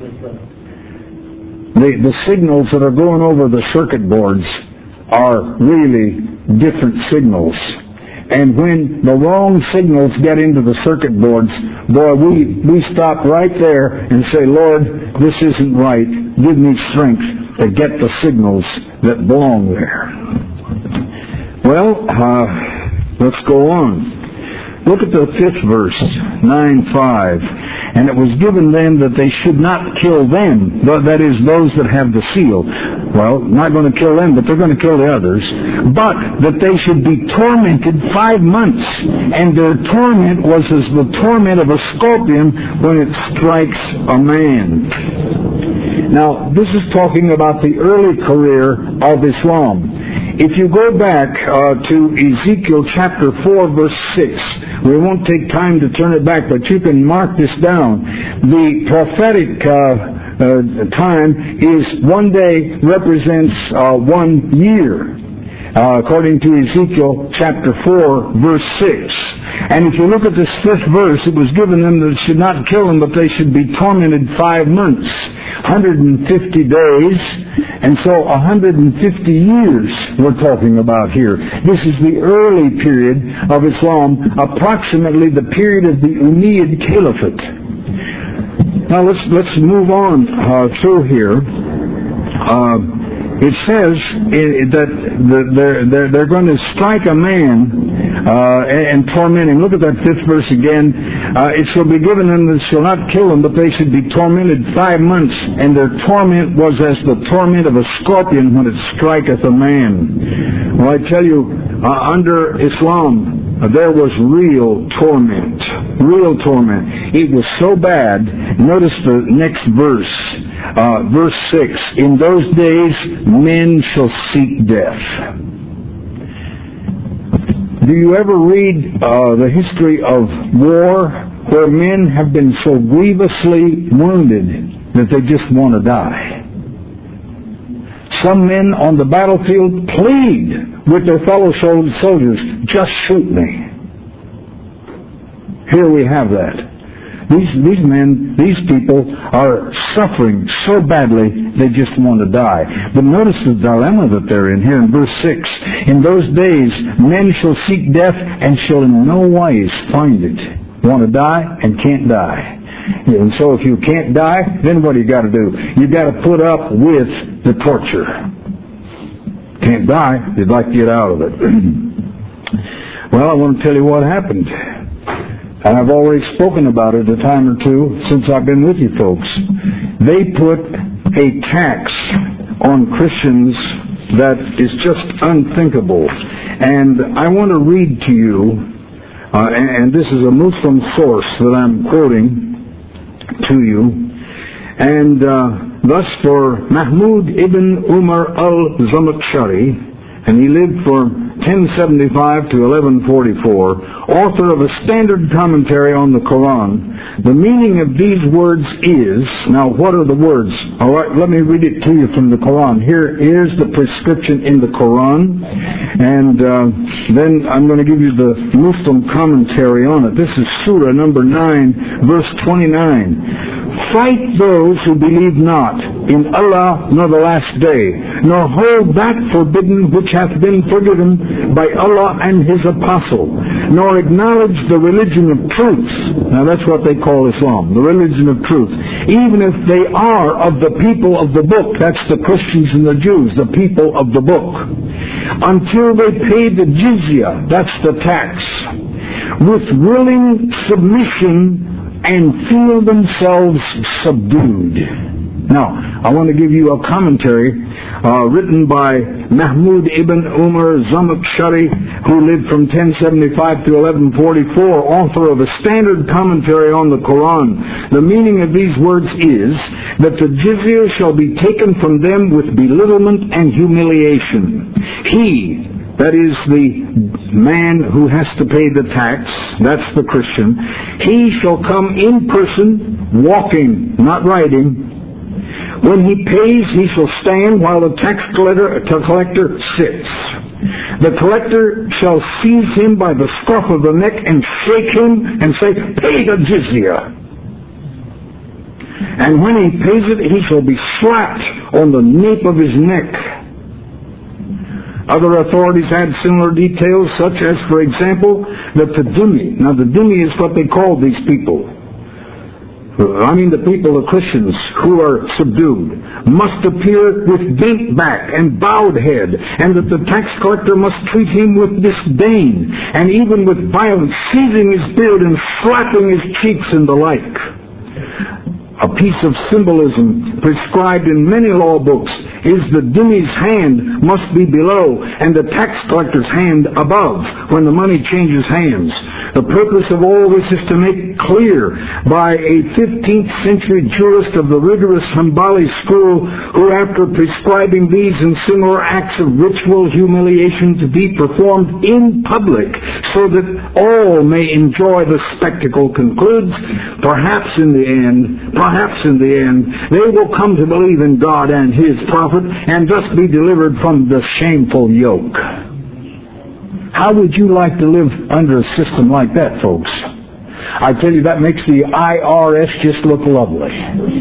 The, the signals that are going over the circuit boards are really different signals. And when the wrong signals get into the circuit boards, boy, we, we stop right there and say, Lord, this isn't right. Give me strength to get the signals that belong there. Well, uh, let's go on. Look at the fifth verse, nine five. And it was given them that they should not kill them, that is, those that have the seal. Well, not going to kill them, but they're going to kill the others. But that they should be tormented five months. And their torment was as the torment of a scorpion when it strikes a man. Now, this is talking about the early career of Islam. If you go back uh, to Ezekiel chapter four, verse six, we won't take time to turn it back, but you can mark this down. The prophetic uh, uh, time is one day represents uh, one year. Uh, according to Ezekiel chapter four, verse six. And if you look at this fifth verse, it was given them that should not kill them, but they should be tormented five months, one hundred fifty days, and so one hundred fifty years we're talking about here. This is the early period of Islam, approximately the period of the Umayyad Caliphate. Now let's let's move on uh, through here. Uh, It says that they're, they're, they're going to strike a man uh, and torment him. Look at that fifth verse again. Uh, it shall be given them that shall not kill them, but they should be tormented five months. And their torment was as the torment of a scorpion when it striketh a man. Well, I tell you, uh, under Islam, there was real torment. Real torment. It was so bad. Notice the next verse. Uh, verse six. In those days, men shall seek death. Do you ever read uh, the history of war where men have been so grievously wounded that they just want to die? Some men on the battlefield plead with their fellow soldiers, just shoot me. Here we have that. These, these men, these people are suffering so badly they just want to die. But notice the dilemma that they're in here in verse six. In those days men shall seek death and shall in no wise find it. Want to die and can't die. And so if you can't die, then what do you got to do? You got to put up with the torture. Can't die, you'd like to get out of it. Well, I want to tell you what happened. And I've already spoken about it a time or two since I've been with you folks. They put a tax on Christians that is just unthinkable. And I want to read to you, uh, and, and this is a Muslim source that I'm quoting to you. And uh, thus for Mahmud ibn Umar al-Zamakhshari, and he lived for ten seventy-five to eleven forty-four, author of a standard commentary on the Quran. The meaning of these words is, now what are the words? All right, let me read it to you from the Quran. Here, here's the prescription in the Quran, and uh, then I'm going to give you the Muslim commentary on it. This is Surah number nine, verse twenty-nine. Fight those who believe not in Allah nor the last day, nor hold that forbidden which hath been forgiven by Allah and His apostle, nor acknowledge the religion of truth. Now that's what they call Islam, the religion of truth. Even if they are of the people of the book, that's the Christians and the Jews, the people of the book, until they pay the jizya, that's the tax, with willing submission and feel themselves subdued. Now, I want to give you a commentary uh, written by Mahmud ibn Umar Zamakhshari, who lived from ten seventy-five to eleven forty-four, author of a standard commentary on the Quran. The meaning of these words is that the jizya shall be taken from them with belittlement and humiliation. He, that is the man who has to pay the tax, that's the Christian, he shall come in person, walking, not riding. When he pays, he shall stand while the tax collector, collector sits. The collector shall seize him by the scruff of the neck and shake him and say, "Pay the jizya." And when he pays it, he shall be slapped on the nape of his neck. Other authorities add similar details, such as, for example, that the dhimmi, now the dhimmi is what they call these people, I mean the people, the Christians, who are subdued, must appear with bent back and bowed head, and that the tax collector must treat him with disdain, and even with violence, seizing his beard and slapping his cheeks and the like. A piece of symbolism prescribed in many law books is the dhimmi's hand must be below and the tax collector's hand above when the money changes hands. The purpose of all this is to make clear by a fifteenth century jurist of the rigorous Hanbali school, who after prescribing these and similar acts of ritual humiliation to be performed in public so that all may enjoy the spectacle, concludes, perhaps in the end, perhaps in the end, they will come to believe in God and His prophet and thus be delivered from the shameful yoke. How would you like to live under a system like that, folks? I tell you, that makes the I R S just look lovely.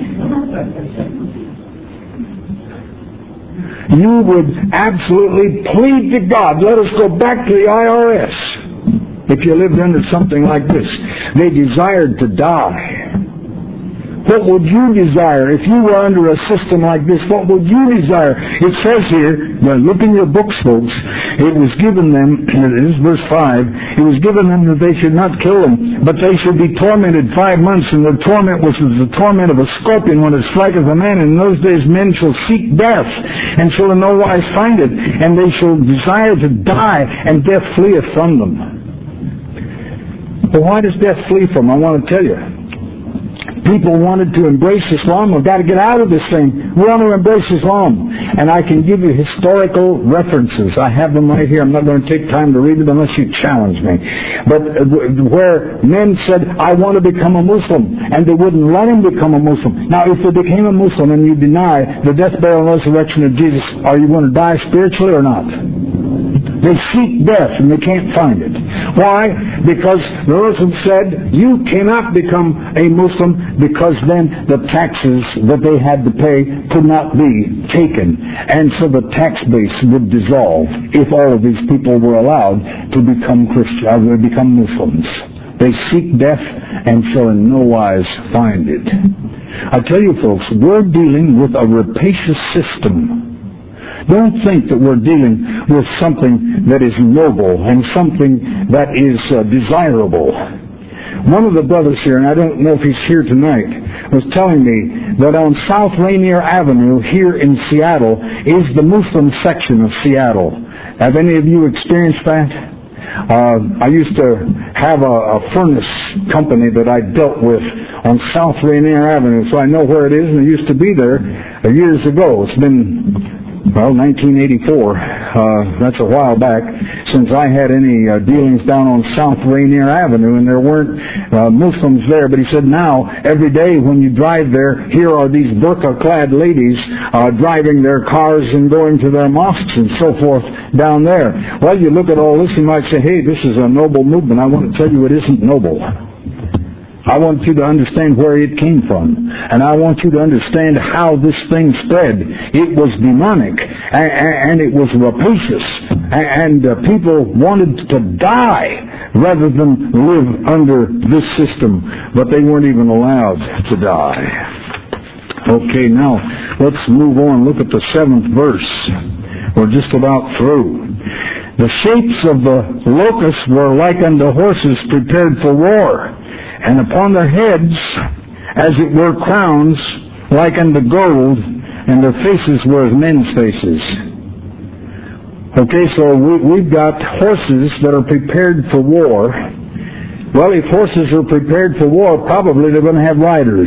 You would absolutely plead to God, let us go back to the I R S if you lived under something like this. They desired to die. What would you desire if you were under a system like this? What would you desire? It says here, now look in your books, folks, it was given them, this is verse five, it was given them that they should not kill them, but they should be tormented five months, and the torment was the torment of a scorpion when it striketh a man. And in those days men shall seek death, and shall in no wise find it, and they shall desire to die, and death fleeth from them. But why does death flee from them? I want to tell you. People wanted to embrace Islam. We've got to get out of this thing. We want to embrace Islam. And I can give you historical references. I have them right here. I'm not going to take time to read them unless you challenge me. But where men said, I want to become a Muslim, and they wouldn't let him become a Muslim. Now, if they became a Muslim and you deny the death, burial, and resurrection of Jesus, are you going to die spiritually or not? They seek death and they can't find it. Why? Because the Muslim said, you cannot become a Muslim because then the taxes that they had to pay could not be taken. And so the tax base would dissolve if all of these people were allowed to become Christians, or become Muslims. They seek death and shall in no wise find it. I tell you folks, we're dealing with a rapacious system. Don't think that we're dealing with something that is noble and something that is uh, desirable. One of the brothers here, and I don't know if he's here tonight, was telling me that on South Rainier Avenue here in Seattle is the Muslim section of Seattle. Have any of you experienced that? Uh, I used to have a, a furnace company that I dealt with on South Rainier Avenue, so I know where it is, and I used to be there years ago. It's been, well, nineteen eighty-four. Uh, that's a while back since I had any uh, dealings down on South Rainier Avenue, and there weren't uh, Muslims there. But he said now, every day when you drive there, here are these burqa-clad ladies uh, driving their cars and going to their mosques and so forth down there. Well, you look at all this, you might say, hey, this is a noble movement. I want to tell you it isn't noble. I want you to understand where it came from. And I want you to understand how this thing spread. It was demonic, and, and it was rapacious. And uh, people wanted to die rather than live under this system. But they weren't even allowed to die. Okay, now let's move on. Look at the seventh verse. We're just about through. The shapes of the locusts were like unto horses prepared for war, and upon their heads, as it were, crowns like unto gold, and their faces were as men's faces. Okay, so we, we've got horses that are prepared for war. Well, if horses are prepared for war, probably they're going to have riders.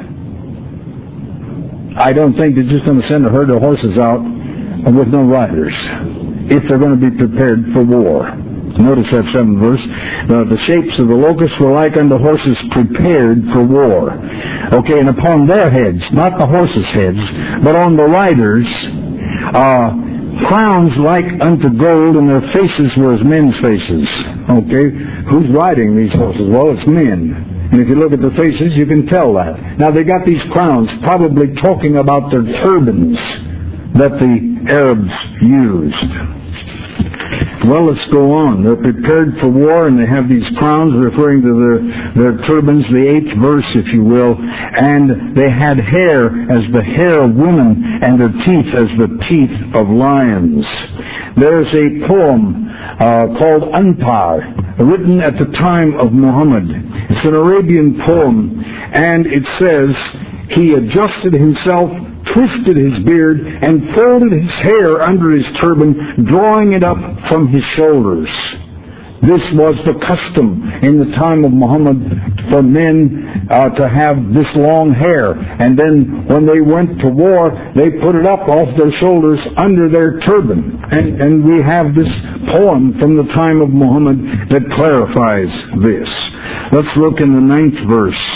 I don't think they're just going to send a herd of horses out with no riders if they're going to be prepared for war. Notice that seventh verse. Uh, the shapes of the locusts were like unto horses prepared for war. Okay, and upon their heads, not the horses' heads, but on the riders, uh, crowns like unto gold, and their faces were as men's faces. Okay, who's riding these horses? Well, it's men. And if you look at the faces, you can tell that. Now, they got these crowns, probably talking about their turbans that the Arabs used. Well, let's go on. They're prepared for war, and they have these crowns referring to their, their turbans, the eighth verse, if you will. And they had hair as the hair of women, and their teeth as the teeth of lions. There's a poem uh, called Antar, written at the time of Muhammad. It's an Arabian poem, and it says, he adjusted himself, twisted his beard, and folded his hair under his turban, drawing it up from his shoulders. This was the custom in the time of Muhammad for men uh, to have this long hair. And then when they went to war, they put it up off their shoulders under their turban. And, and we have this poem from the time of Muhammad that clarifies this. Let's look in the ninth verse.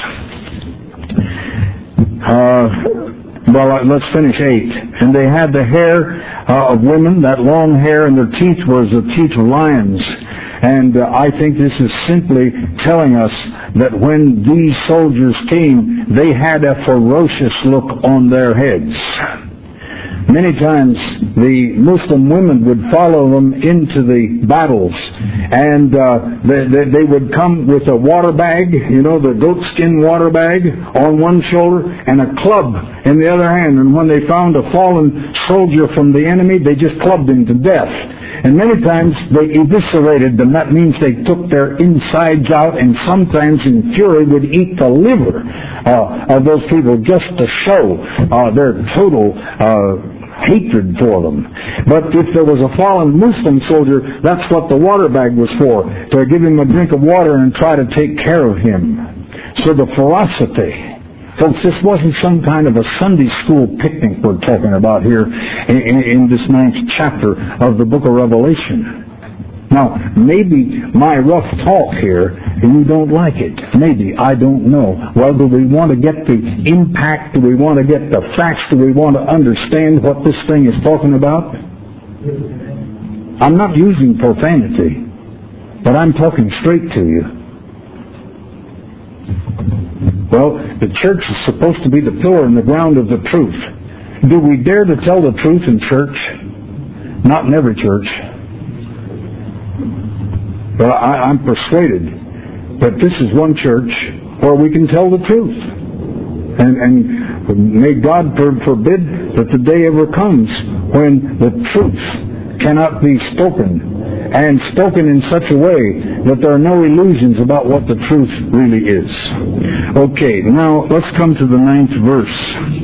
Uh... Well, let's finish eight. And they had the hair uh, of women, that long hair, and their teeth were as the teeth of lions. And uh, I think this is simply telling us that when these soldiers came, they had a ferocious look on their heads. Many times the Muslim women would follow them into the battles, and uh, they, they, they would come with a water bag, you know, the goatskin water bag on one shoulder and a club in the other hand. And when they found a fallen soldier from the enemy, they just clubbed him to death. And many times they eviscerated them. That means they took their insides out, and sometimes in fury would eat the liver uh, of those people just to show uh, their total uh, hatred for them. But if there was a fallen Muslim soldier, that's what the water bag was for, to give him a drink of water and try to take care of him. So the ferocity. Folks, this wasn't some kind of a Sunday school picnic we're talking about here in, in, in this ninth chapter of the book of Revelation. Now, maybe my rough talk here, you don't like it. Maybe. I don't know. Well, do we want to get the impact? Do we want to get the facts? Do we want to understand what this thing is talking about? I'm not using profanity, but I'm talking straight to you. Well, the church is supposed to be the pillar and the ground of the truth. Do we dare to tell the truth in church? Not in every church. But I, I'm persuaded that this is one church where we can tell the truth. And, and may God forbid that the day ever comes when the truth cannot be spoken, and spoken in such a way that there are no illusions about what the truth really is. Okay, now let's come to the ninth verse.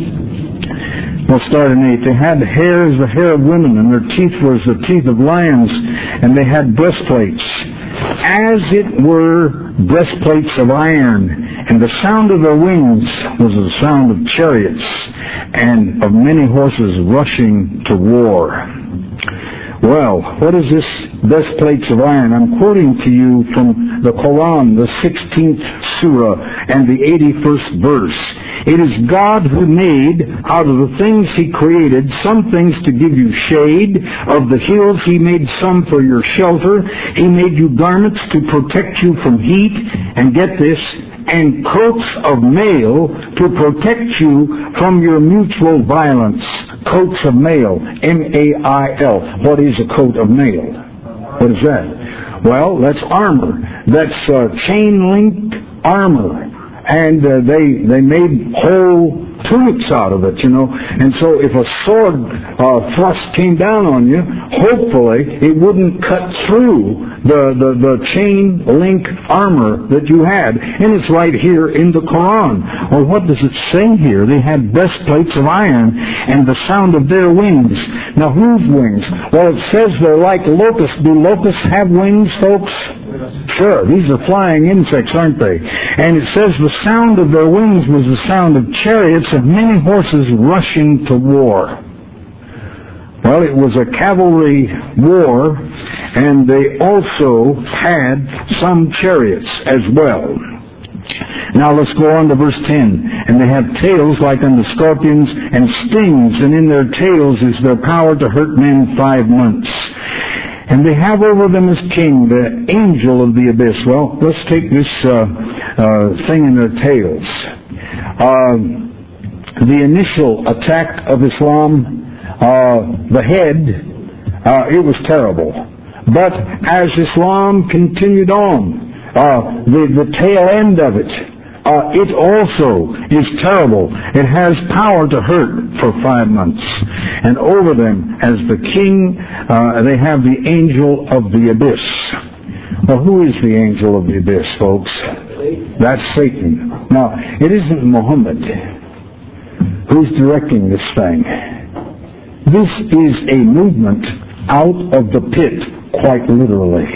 We'll start in eight. They had hair as the hair of women, and their teeth were as the teeth of lions, and they had breastplates, as it were breastplates of iron, and the sound of their wings was the sound of chariots, and of many horses rushing to war. Well, what is this breastplates of iron? I'm quoting to you from the Quran, the sixteenth surah, and the eighty-first verse. It is God who made, out of the things He created, some things to give you shade. Of the hills He made some for your shelter. He made you garments to protect you from heat. And get this, and coats of mail to protect you from your mutual violence. Coats of mail, M A I L. What is a coat of mail? What is that? Well, that's armor. That's uh, chain-linked armor. And uh, they they made whole tunics out of it, you know. And so if a sword uh, thrust came down on you, hopefully it wouldn't cut through the, the, the chain link armor that you had. And it's right here in the Quran. Well, what does it say here? They had breastplates of iron and the sound of their wings. Now, whose wings? Well, it says they're like locusts. Do locusts have wings, folks? Sure, these are flying insects, aren't they? And it says the sound of their wings was the sound of chariots of many horses rushing to war. Well, it was a cavalry war, and they also had some chariots as well. Now let's go on to verse ten. And they have tails like unto scorpions, and stings, and in their tails is their power to hurt men five months. And they have over them as king the angel of the abyss. Well, let's take this uh, uh, thing in their tails. Uh, the initial attack of Islam, uh, the head, uh, it was terrible. But as Islam continued on, uh, the, the tail end of it, Uh, it also is terrible. It has power to hurt for five months. And over them, as the king, uh, they have the angel of the abyss. Well, who is the angel of the abyss, folks? That's Satan. Now, it isn't Muhammad who's directing this thing. This is a movement out of the pit, quite literally.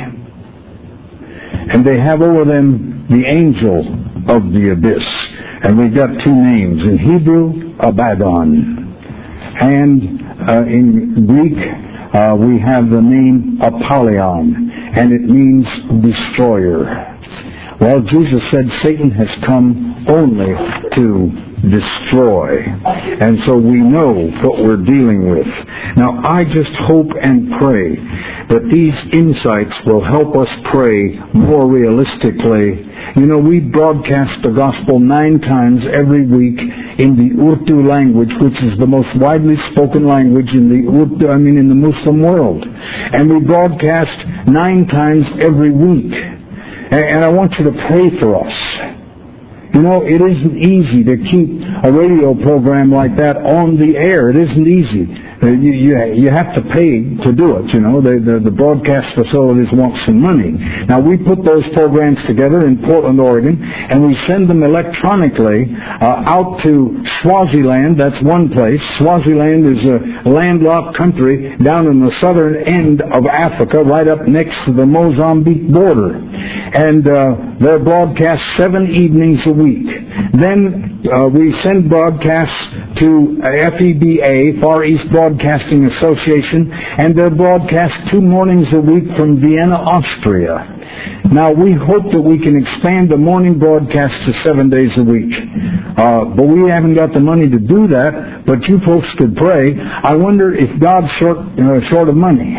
And they have over them the angel of the abyss. And we've got two names. In Hebrew, Abaddon. And uh, in Greek, uh, we have the name Apollyon. And it means destroyer. Well, Jesus said Satan has come only to destroy. And so we know what we're dealing with. Now, I just hope and pray that these insights will help us pray more realistically. You know, we broadcast the gospel nine times every week in the Urdu language, which is the most widely spoken language in the Urdu, I mean in the Muslim world. And we broadcast nine times every week. And I want you to pray for us. You know, it isn't easy to keep a radio program like that on the air. It isn't easy. Uh, you, you, you have to pay to do it, you know. The, the, the broadcast facilities want some money. Now, we put those programs together in Portland, Oregon, and we send them electronically uh, out to Swaziland. That's one place. Swaziland is a landlocked country down in the southern end of Africa, right up next to the Mozambique border. And uh, they're broadcast seven evenings a week. Then uh, we send broadcasts to F E B A, Far East Broadcasting Association, and they're broadcast two mornings a week from Vienna, Austria. Now, we hope that we can expand the morning broadcast to seven days a week. Uh, but we haven't got the money to do that, but you folks could pray. I wonder if God's short, uh, short of money.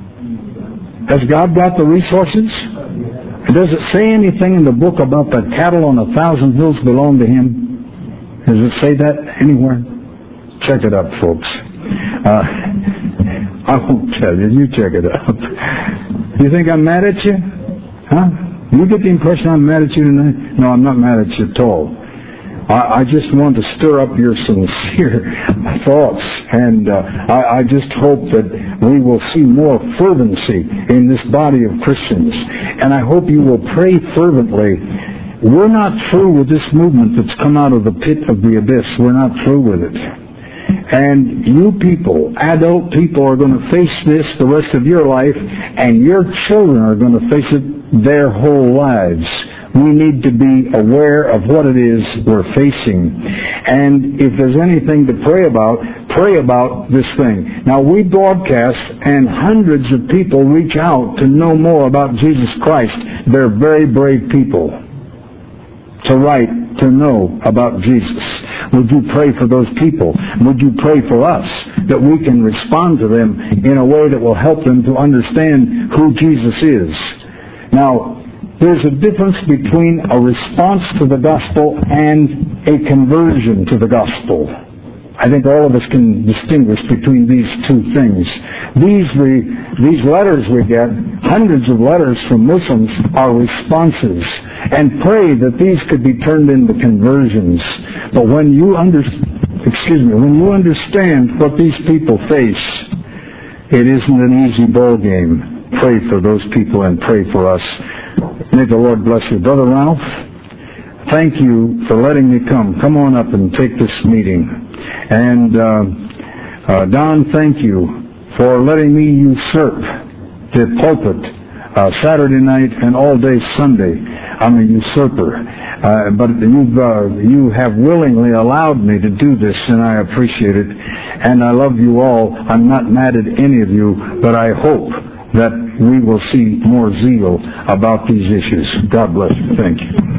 Has God got the resources? Does it say anything in the book about the cattle on a thousand hills belong to Him? Does it say that anywhere? Check it up, folks. Uh, I won't tell you. You check it up. You think I'm mad at you? Huh? You get the impression I'm mad at you tonight? No, I'm not mad at you at all. I, I just want to stir up your sincere thoughts, and uh, I, I just hope that we will see more fervency in this body of Christians. And I hope you will pray fervently. We're not through with this movement that's come out of the pit of the abyss. We're not through with it. And you people, adult people, are going to face this the rest of your life, and your children are going to face it their whole lives. We need to be aware of what it is we're facing. And if there's anything to pray about, pray about this thing. Now, we broadcast, and hundreds of people reach out to know more about Jesus Christ. They're very brave people to write, to know about Jesus. Would you pray for those people? Would you pray for us that we can respond to them in a way that will help them to understand who Jesus is? Now, there's a difference between a response to the gospel and a conversion to the gospel. I think all of us can distinguish between these two things. These the, these letters we get, hundreds of letters from Muslims, are responses. And pray that these could be turned into conversions. But when you under, excuse me, when you understand what these people face, it isn't an easy ball game. Pray for those people and pray for us. May the Lord bless you. Brother Ralph, thank you for letting me come. Come on up and take this meeting. And uh, uh, Don, thank you for letting me usurp the pulpit uh, Saturday night and all day Sunday. I'm a usurper. Uh, but you've, uh, you have willingly allowed me to do this, and I appreciate it. And I love you all. I'm not mad at any of you, but I hope that we will see more zeal about these issues. God bless you. Thank you.